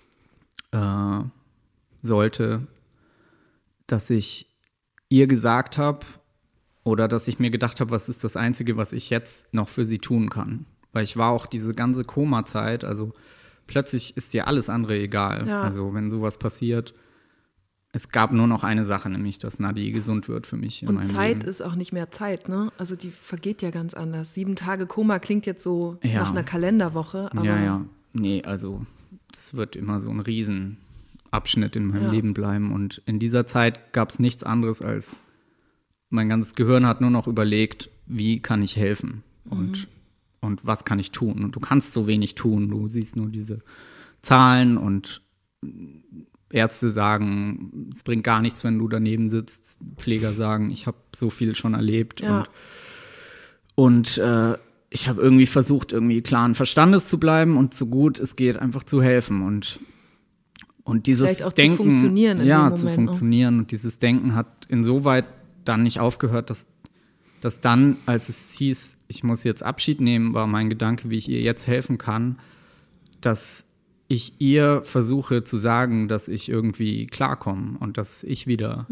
sollte, dass ich ihr gesagt habe oder dass ich mir gedacht habe, was ist das Einzige, was ich jetzt noch für sie tun kann. Weil ich war auch diese ganze Koma-Zeit, also plötzlich ist dir alles andere egal. Ja. Also wenn sowas passiert, es gab nur noch eine Sache, nämlich, dass Nadi gesund wird für mich in meinem Leben. Und Zeit ist auch nicht mehr Zeit, ne? Also die vergeht ja ganz anders. 7 Tage Koma klingt jetzt so nach einer Kalenderwoche. Aber ja. Nee, also das wird immer so ein Riesenabschnitt in meinem Leben bleiben. Und in dieser Zeit gab es nichts anderes als, mein ganzes Gehirn hat nur noch überlegt, wie kann ich helfen und was kann ich tun. Und du kannst so wenig tun. Du siehst nur diese Zahlen und Ärzte sagen, es bringt gar nichts, wenn du daneben sitzt. Pfleger sagen, ich habe so viel schon erlebt. Ja. Und ich habe irgendwie versucht, irgendwie klaren Verstandes zu bleiben und so gut es geht, einfach zu helfen. Und dieses vielleicht auch Denken, zu funktionieren in dem Moment, zu funktionieren. Und dieses Denken hat insoweit dann nicht aufgehört, dass dann, als es hieß, ich muss jetzt Abschied nehmen, war mein Gedanke, wie ich ihr jetzt helfen kann, dass ich ihr versuche zu sagen, dass ich irgendwie klarkomme und dass ich wieder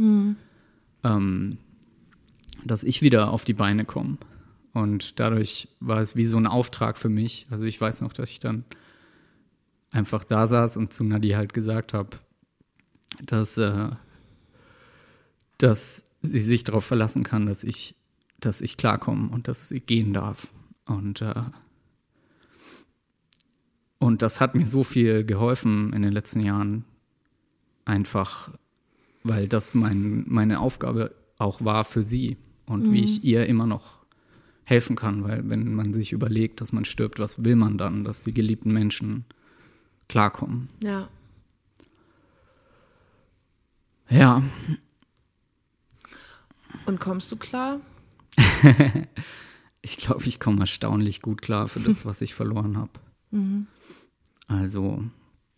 auf die Beine komme. Und dadurch war es wie so ein Auftrag für mich. Also ich weiß noch, dass ich dann einfach da saß und zu Nadi halt gesagt habe, dass sie sich darauf verlassen kann, dass ich klarkomme und dass sie gehen darf. Und das hat mir so viel geholfen in den letzten Jahren, einfach, weil das meine Aufgabe auch war für sie und wie ich ihr immer noch helfen kann, weil wenn man sich überlegt, dass man stirbt, was will man dann, dass die geliebten Menschen klarkommen? Ja. Ja. Und kommst du klar? Ich glaube, ich komme erstaunlich gut klar für das, was ich verloren habe. Also,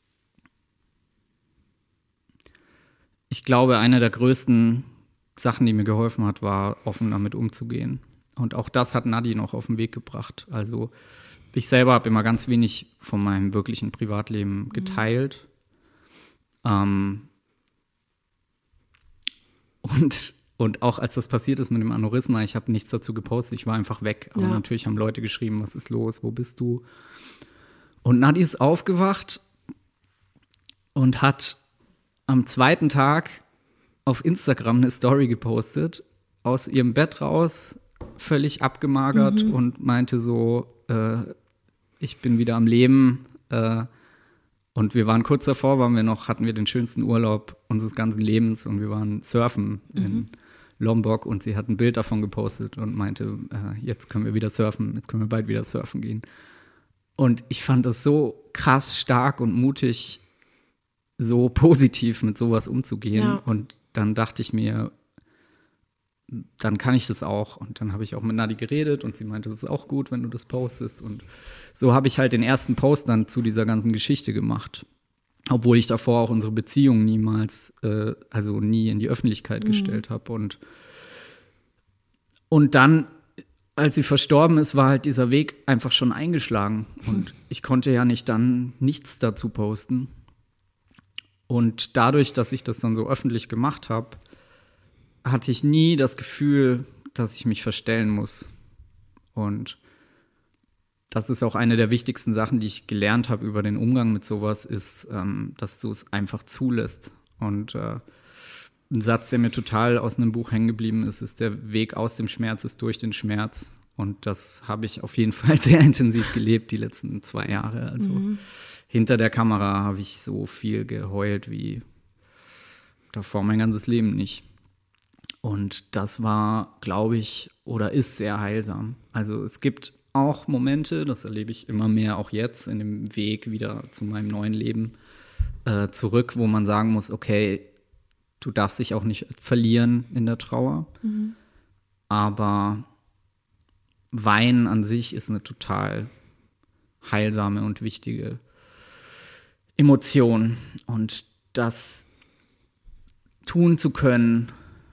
ich glaube, eine der größten Sachen, die mir geholfen hat, war, offen damit umzugehen. Und auch das hat Nadi noch auf den Weg gebracht. Also, ich selber habe immer ganz wenig von meinem wirklichen Privatleben geteilt. Und Und auch als das passiert ist mit dem Aneurysma, ich habe nichts dazu gepostet, ich war einfach weg. Aber natürlich haben Leute geschrieben, was ist los, wo bist du? Und Nadi ist aufgewacht und hat am zweiten Tag auf Instagram eine Story gepostet, aus ihrem Bett raus, völlig abgemagert und meinte so, ich bin wieder am Leben. Und wir waren kurz davor, hatten wir den schönsten Urlaub unseres ganzen Lebens und wir waren surfen in Lombok und sie hat ein Bild davon gepostet und meinte, jetzt können wir wieder surfen, jetzt können wir bald wieder surfen gehen. Und ich fand das so krass stark und mutig, so positiv mit sowas umzugehen. Ja. Und dann dachte ich mir, dann kann ich das auch. Und dann habe ich auch mit Nadi geredet und sie meinte, das ist auch gut, wenn du das postest. Und so habe ich halt den ersten Post dann zu dieser ganzen Geschichte gemacht. Obwohl ich davor auch unsere Beziehung niemals, nie in die Öffentlichkeit gestellt habe. Und dann, als sie verstorben ist, war halt dieser Weg einfach schon eingeschlagen. Und ich konnte ja nicht dann nichts dazu posten. Und dadurch, dass ich das dann so öffentlich gemacht habe, hatte ich nie das Gefühl, dass ich mich verstellen muss. Und das ist auch eine der wichtigsten Sachen, die ich gelernt habe über den Umgang mit sowas, ist, dass du es einfach zulässt. Und ein Satz, der mir total aus einem Buch hängen geblieben ist, der Weg aus dem Schmerz ist durch den Schmerz. Und das habe ich auf jeden Fall sehr intensiv gelebt die letzten 2 Jahre. Also hinter der Kamera habe ich so viel geheult wie davor mein ganzes Leben nicht. Und das war, glaube ich, oder ist sehr heilsam. Also es gibt auch Momente, das erlebe ich immer mehr auch jetzt in dem Weg wieder zu meinem neuen Leben zurück, wo man sagen muss, okay, du darfst dich auch nicht verlieren in der Trauer. Aber Weinen an sich ist eine total heilsame und wichtige Emotion. Und das tun zu können,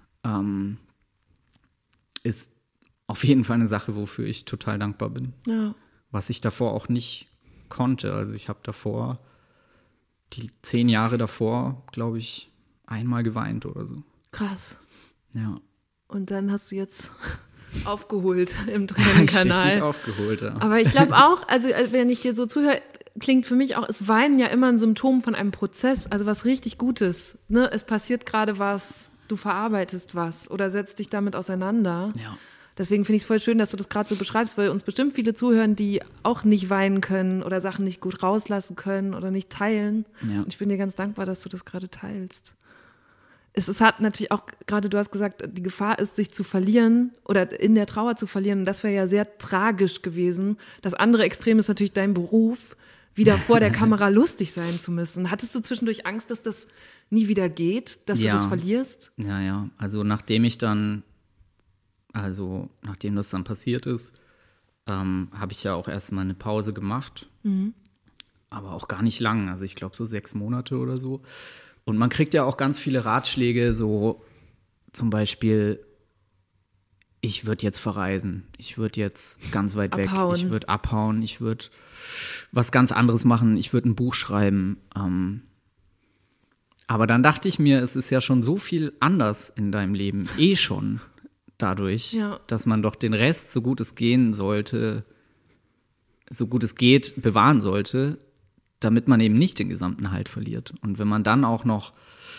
ist auf jeden Fall eine Sache, wofür ich total dankbar bin. Ja. Was ich davor auch nicht konnte. Also ich habe davor, die 10 Jahre davor, glaube ich, einmal geweint oder so. Krass. Ja. Und dann hast du jetzt aufgeholt im Tränenkanal. Richtig aufgeholt, ja. Aber ich glaube auch, also wenn ich dir so zuhöre, klingt für mich auch, ist Weinen ja immer ein Symptom von einem Prozess, also was richtig Gutes. Ne? Es passiert gerade was, du verarbeitest was oder setzt dich damit auseinander. Ja. Deswegen finde ich es voll schön, dass du das gerade so beschreibst, weil uns bestimmt viele zuhören, die auch nicht weinen können oder Sachen nicht gut rauslassen können oder nicht teilen. Ja. Und ich bin dir ganz dankbar, dass du das gerade teilst. Es hat natürlich auch, gerade du hast gesagt, die Gefahr ist, sich zu verlieren oder in der Trauer zu verlieren. Und das wäre ja sehr tragisch gewesen. Das andere Extrem ist natürlich dein Beruf, wieder vor der Kamera lustig sein zu müssen. Hattest du zwischendurch Angst, dass das nie wieder geht, dass du das verlierst? Ja. Also nachdem das dann passiert ist, habe ich ja auch erstmal eine Pause gemacht. Aber auch gar nicht lang. Also ich glaube so 6 Monate oder so. Und man kriegt ja auch ganz viele Ratschläge, so zum Beispiel, ich würde jetzt verreisen, ich würde jetzt ganz weit weg, ich würde abhauen, ich würde was ganz anderes machen, ich würde ein Buch schreiben. Aber dann dachte ich mir, es ist ja schon so viel anders in deinem Leben, schon dadurch, dass man doch den Rest, so gut es geht, bewahren sollte, damit man eben nicht den gesamten Halt verliert. Und wenn man dann auch noch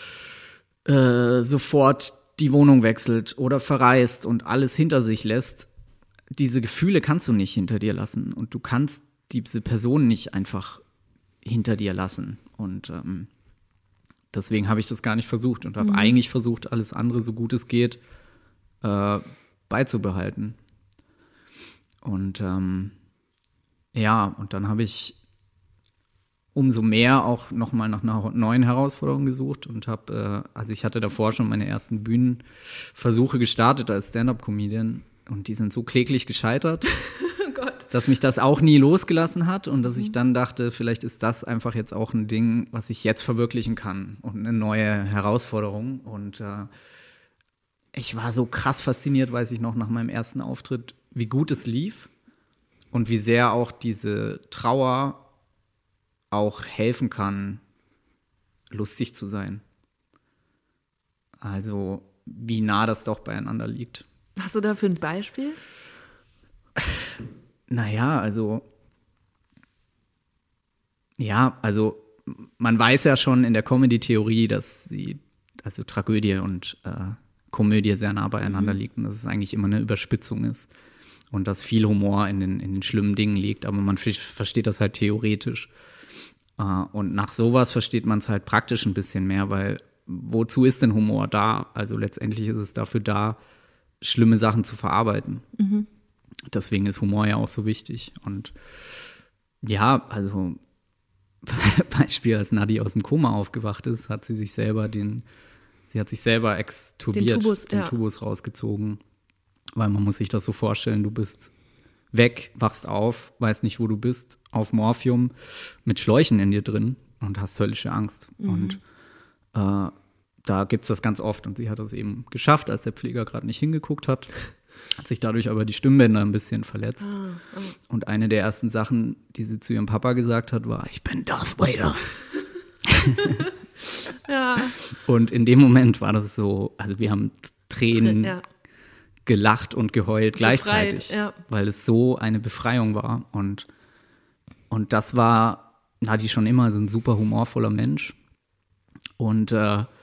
sofort die Wohnung wechselt oder verreist und alles hinter sich lässt, diese Gefühle kannst du nicht hinter dir lassen. Und du kannst diese Person nicht einfach hinter dir lassen. Und deswegen habe ich das gar nicht versucht und habe eigentlich versucht, alles andere, so gut es geht, beizubehalten. Und und dann habe ich umso mehr auch nochmal nach einer neuen Herausforderung gesucht und ich hatte davor schon meine ersten Bühnenversuche gestartet als Stand-up-Comedian und die sind so kläglich gescheitert, dass mich das auch nie losgelassen hat und dass ich dann dachte, vielleicht ist das einfach jetzt auch ein Ding, was ich jetzt verwirklichen kann und eine neue Herausforderung. Und ich war so krass fasziniert, weiß ich noch, nach meinem ersten Auftritt, wie gut es lief und wie sehr auch diese Trauer auch helfen kann, lustig zu sein. Also wie nah das doch beieinander liegt. Hast du dafür ein Beispiel? Naja, also man weiß ja schon in der Comedy-Theorie, dass also Tragödie und Komödie sehr nah beieinander liegt und dass es eigentlich immer eine Überspitzung ist und dass viel Humor in den schlimmen Dingen liegt, aber man versteht das halt theoretisch. Und nach sowas versteht man es halt praktisch ein bisschen mehr, weil wozu ist denn Humor da? Also letztendlich ist es dafür da, schlimme Sachen zu verarbeiten. Mhm. Deswegen ist Humor ja auch so wichtig. Und ja, also Beispiel, als Nadi aus dem Koma aufgewacht ist, hat sie sich selber extubiert, den Tubus rausgezogen. Weil man muss sich das so vorstellen, du bist weg, wachst auf, weißt nicht, wo du bist, auf Morphium mit Schläuchen in dir drin und hast höllische Angst. Mhm. Und da gibt es das ganz oft. Und sie hat das eben geschafft, als der Pfleger gerade nicht hingeguckt hat. Hat sich dadurch aber die Stimmbänder ein bisschen verletzt. Und eine der ersten Sachen, die sie zu ihrem Papa gesagt hat, war, ich bin Darth Vader. Ja. Und in dem Moment war das so, also wir haben Tränen gelacht und geheult gleichzeitig, weil es so eine Befreiung war. Und das war Nadi schon immer so ein super humorvoller Mensch. Und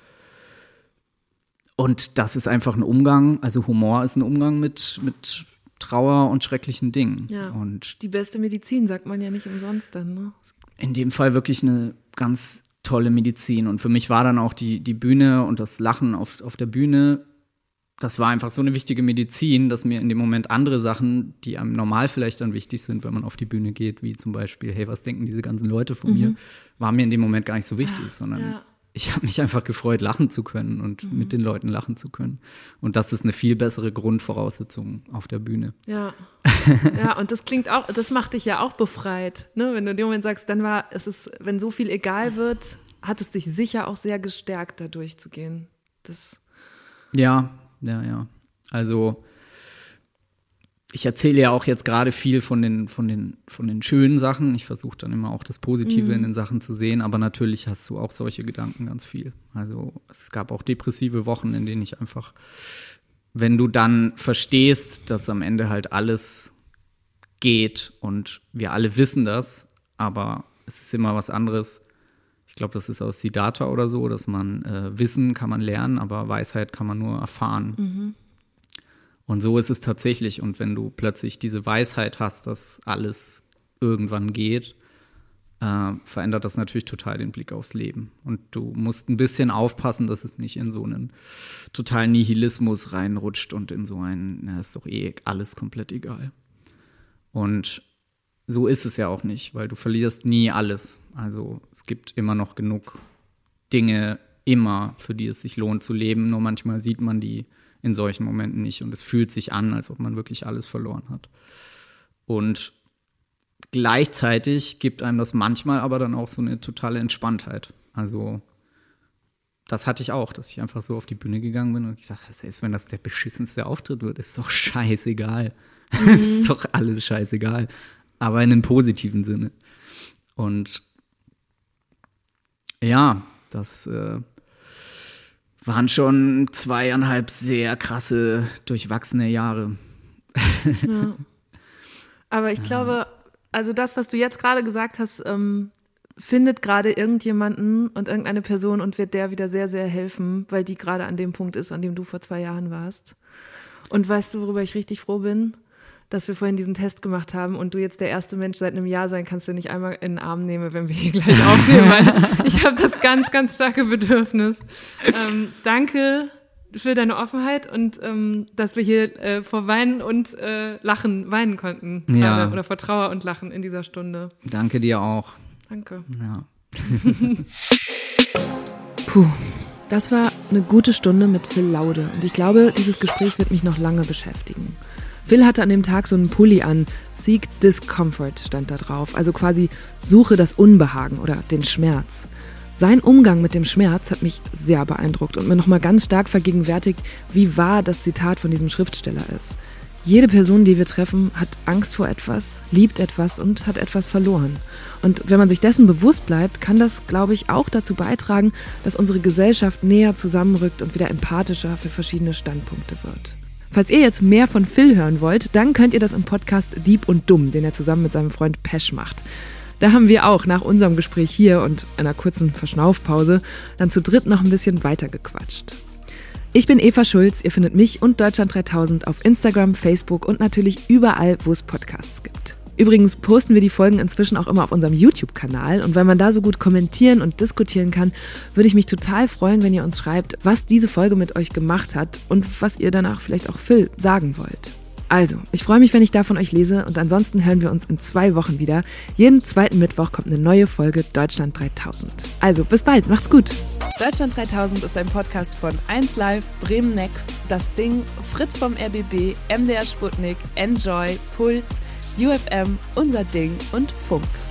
das ist einfach ein Umgang, also Humor ist ein Umgang mit Trauer und schrecklichen Dingen. Ja, und die beste Medizin, sagt man ja nicht umsonst dann, ne? In dem Fall wirklich eine ganz tolle Medizin. Und für mich war dann auch die Bühne und das Lachen auf der Bühne, das war einfach so eine wichtige Medizin, dass mir in dem Moment andere Sachen, die einem normal vielleicht dann wichtig sind, wenn man auf die Bühne geht, wie zum Beispiel, hey, was denken diese ganzen Leute von mir, war mir in dem Moment gar nicht so wichtig, sondern ich habe mich einfach gefreut, lachen zu können und mit den Leuten lachen zu können. Und das ist eine viel bessere Grundvoraussetzung auf der Bühne. Ja, ja, und das klingt auch, das macht dich ja auch befreit, ne? Wenn du in dem Moment sagst, dann wenn so viel egal wird, hat es dich sicher auch sehr gestärkt, da durchzugehen. Ja. Also ich erzähle ja auch jetzt gerade viel von den schönen Sachen. Ich versuche dann immer auch das Positive in den Sachen zu sehen, aber natürlich hast du auch solche Gedanken ganz viel. Also es gab auch depressive Wochen, in denen ich einfach, wenn du dann verstehst, dass am Ende halt alles geht und wir alle wissen das, aber es ist immer was anderes. Ich glaube, das ist aus Siddhartha oder so, dass man Wissen kann man lernen, aber Weisheit kann man nur erfahren. Mhm. Und so ist es tatsächlich. Und wenn du plötzlich diese Weisheit hast, dass alles irgendwann geht, verändert das natürlich total den Blick aufs Leben. Und du musst ein bisschen aufpassen, dass es nicht in so einen totalen Nihilismus reinrutscht und in so ist doch alles komplett egal. Und so ist es ja auch nicht, weil du verlierst nie alles. Also es gibt immer noch genug Dinge, für die es sich lohnt zu leben. Nur manchmal sieht man die in solchen Momenten nicht und es fühlt sich an, als ob man wirklich alles verloren hat. Und gleichzeitig gibt einem das manchmal aber dann auch so eine totale Entspanntheit. Also das hatte ich auch, dass ich einfach so auf die Bühne gegangen bin und ich dachte, selbst wenn das der beschissenste Auftritt wird, ist doch scheißegal. Ist doch alles scheißegal. Aber in einem positiven Sinne. Und ja, das waren schon 2,5 sehr krasse, durchwachsene Jahre. Ja. Aber ich glaube, also das, was du jetzt gerade gesagt hast, findet gerade irgendjemanden und irgendeine Person und wird der wieder sehr, sehr helfen, weil die gerade an dem Punkt ist, an dem du vor 2 Jahren warst. Und weißt du, worüber ich richtig froh bin? Dass wir vorhin diesen Test gemacht haben und du jetzt der erste Mensch seit einem Jahr sein kannst, den ich einmal in den Arm nehme, wenn wir hier gleich aufnehmen, weil ich habe das ganz, ganz starke Bedürfnis. Danke für deine Offenheit und dass wir hier vor Weinen und Lachen weinen konnten. Gerade, oder vor Trauer und Lachen in dieser Stunde. Danke dir auch. Danke. Ja. Puh, das war eine gute Stunde mit Phil Laude und ich glaube, dieses Gespräch wird mich noch lange beschäftigen. Phil hatte an dem Tag so einen Pulli an, Seek Discomfort stand da drauf, also quasi suche das Unbehagen oder den Schmerz. Sein Umgang mit dem Schmerz hat mich sehr beeindruckt und mir nochmal ganz stark vergegenwärtigt, wie wahr das Zitat von diesem Schriftsteller ist. Jede Person, die wir treffen, hat Angst vor etwas, liebt etwas und hat etwas verloren. Und wenn man sich dessen bewusst bleibt, kann das, glaube ich, auch dazu beitragen, dass unsere Gesellschaft näher zusammenrückt und wieder empathischer für verschiedene Standpunkte wird. Falls ihr jetzt mehr von Phil hören wollt, dann könnt ihr das im Podcast Dieb und Dumm, den er zusammen mit seinem Freund Pesch macht. Da haben wir auch nach unserem Gespräch hier und einer kurzen Verschnaufpause dann zu dritt noch ein bisschen weitergequatscht. Ich bin Eva Schulz, ihr findet mich und Deutschland 3000 auf Instagram, Facebook und natürlich überall, wo es Podcasts gibt. Übrigens posten wir die Folgen inzwischen auch immer auf unserem YouTube-Kanal und weil man da so gut kommentieren und diskutieren kann, würde ich mich total freuen, wenn ihr uns schreibt, was diese Folge mit euch gemacht hat und was ihr danach vielleicht auch Phil sagen wollt. Also, ich freue mich, wenn ich da von euch lese und ansonsten hören wir uns in 2 Wochen wieder. Jeden 2. Mittwoch kommt eine neue Folge Deutschland 3000. Also, bis bald, macht's gut! Deutschland 3000 ist ein Podcast von 1Live, Bremen Next, Das Ding, Fritz vom RBB, MDR Sputnik, Enjoy, Puls, UFM, Unser Ding und Funk.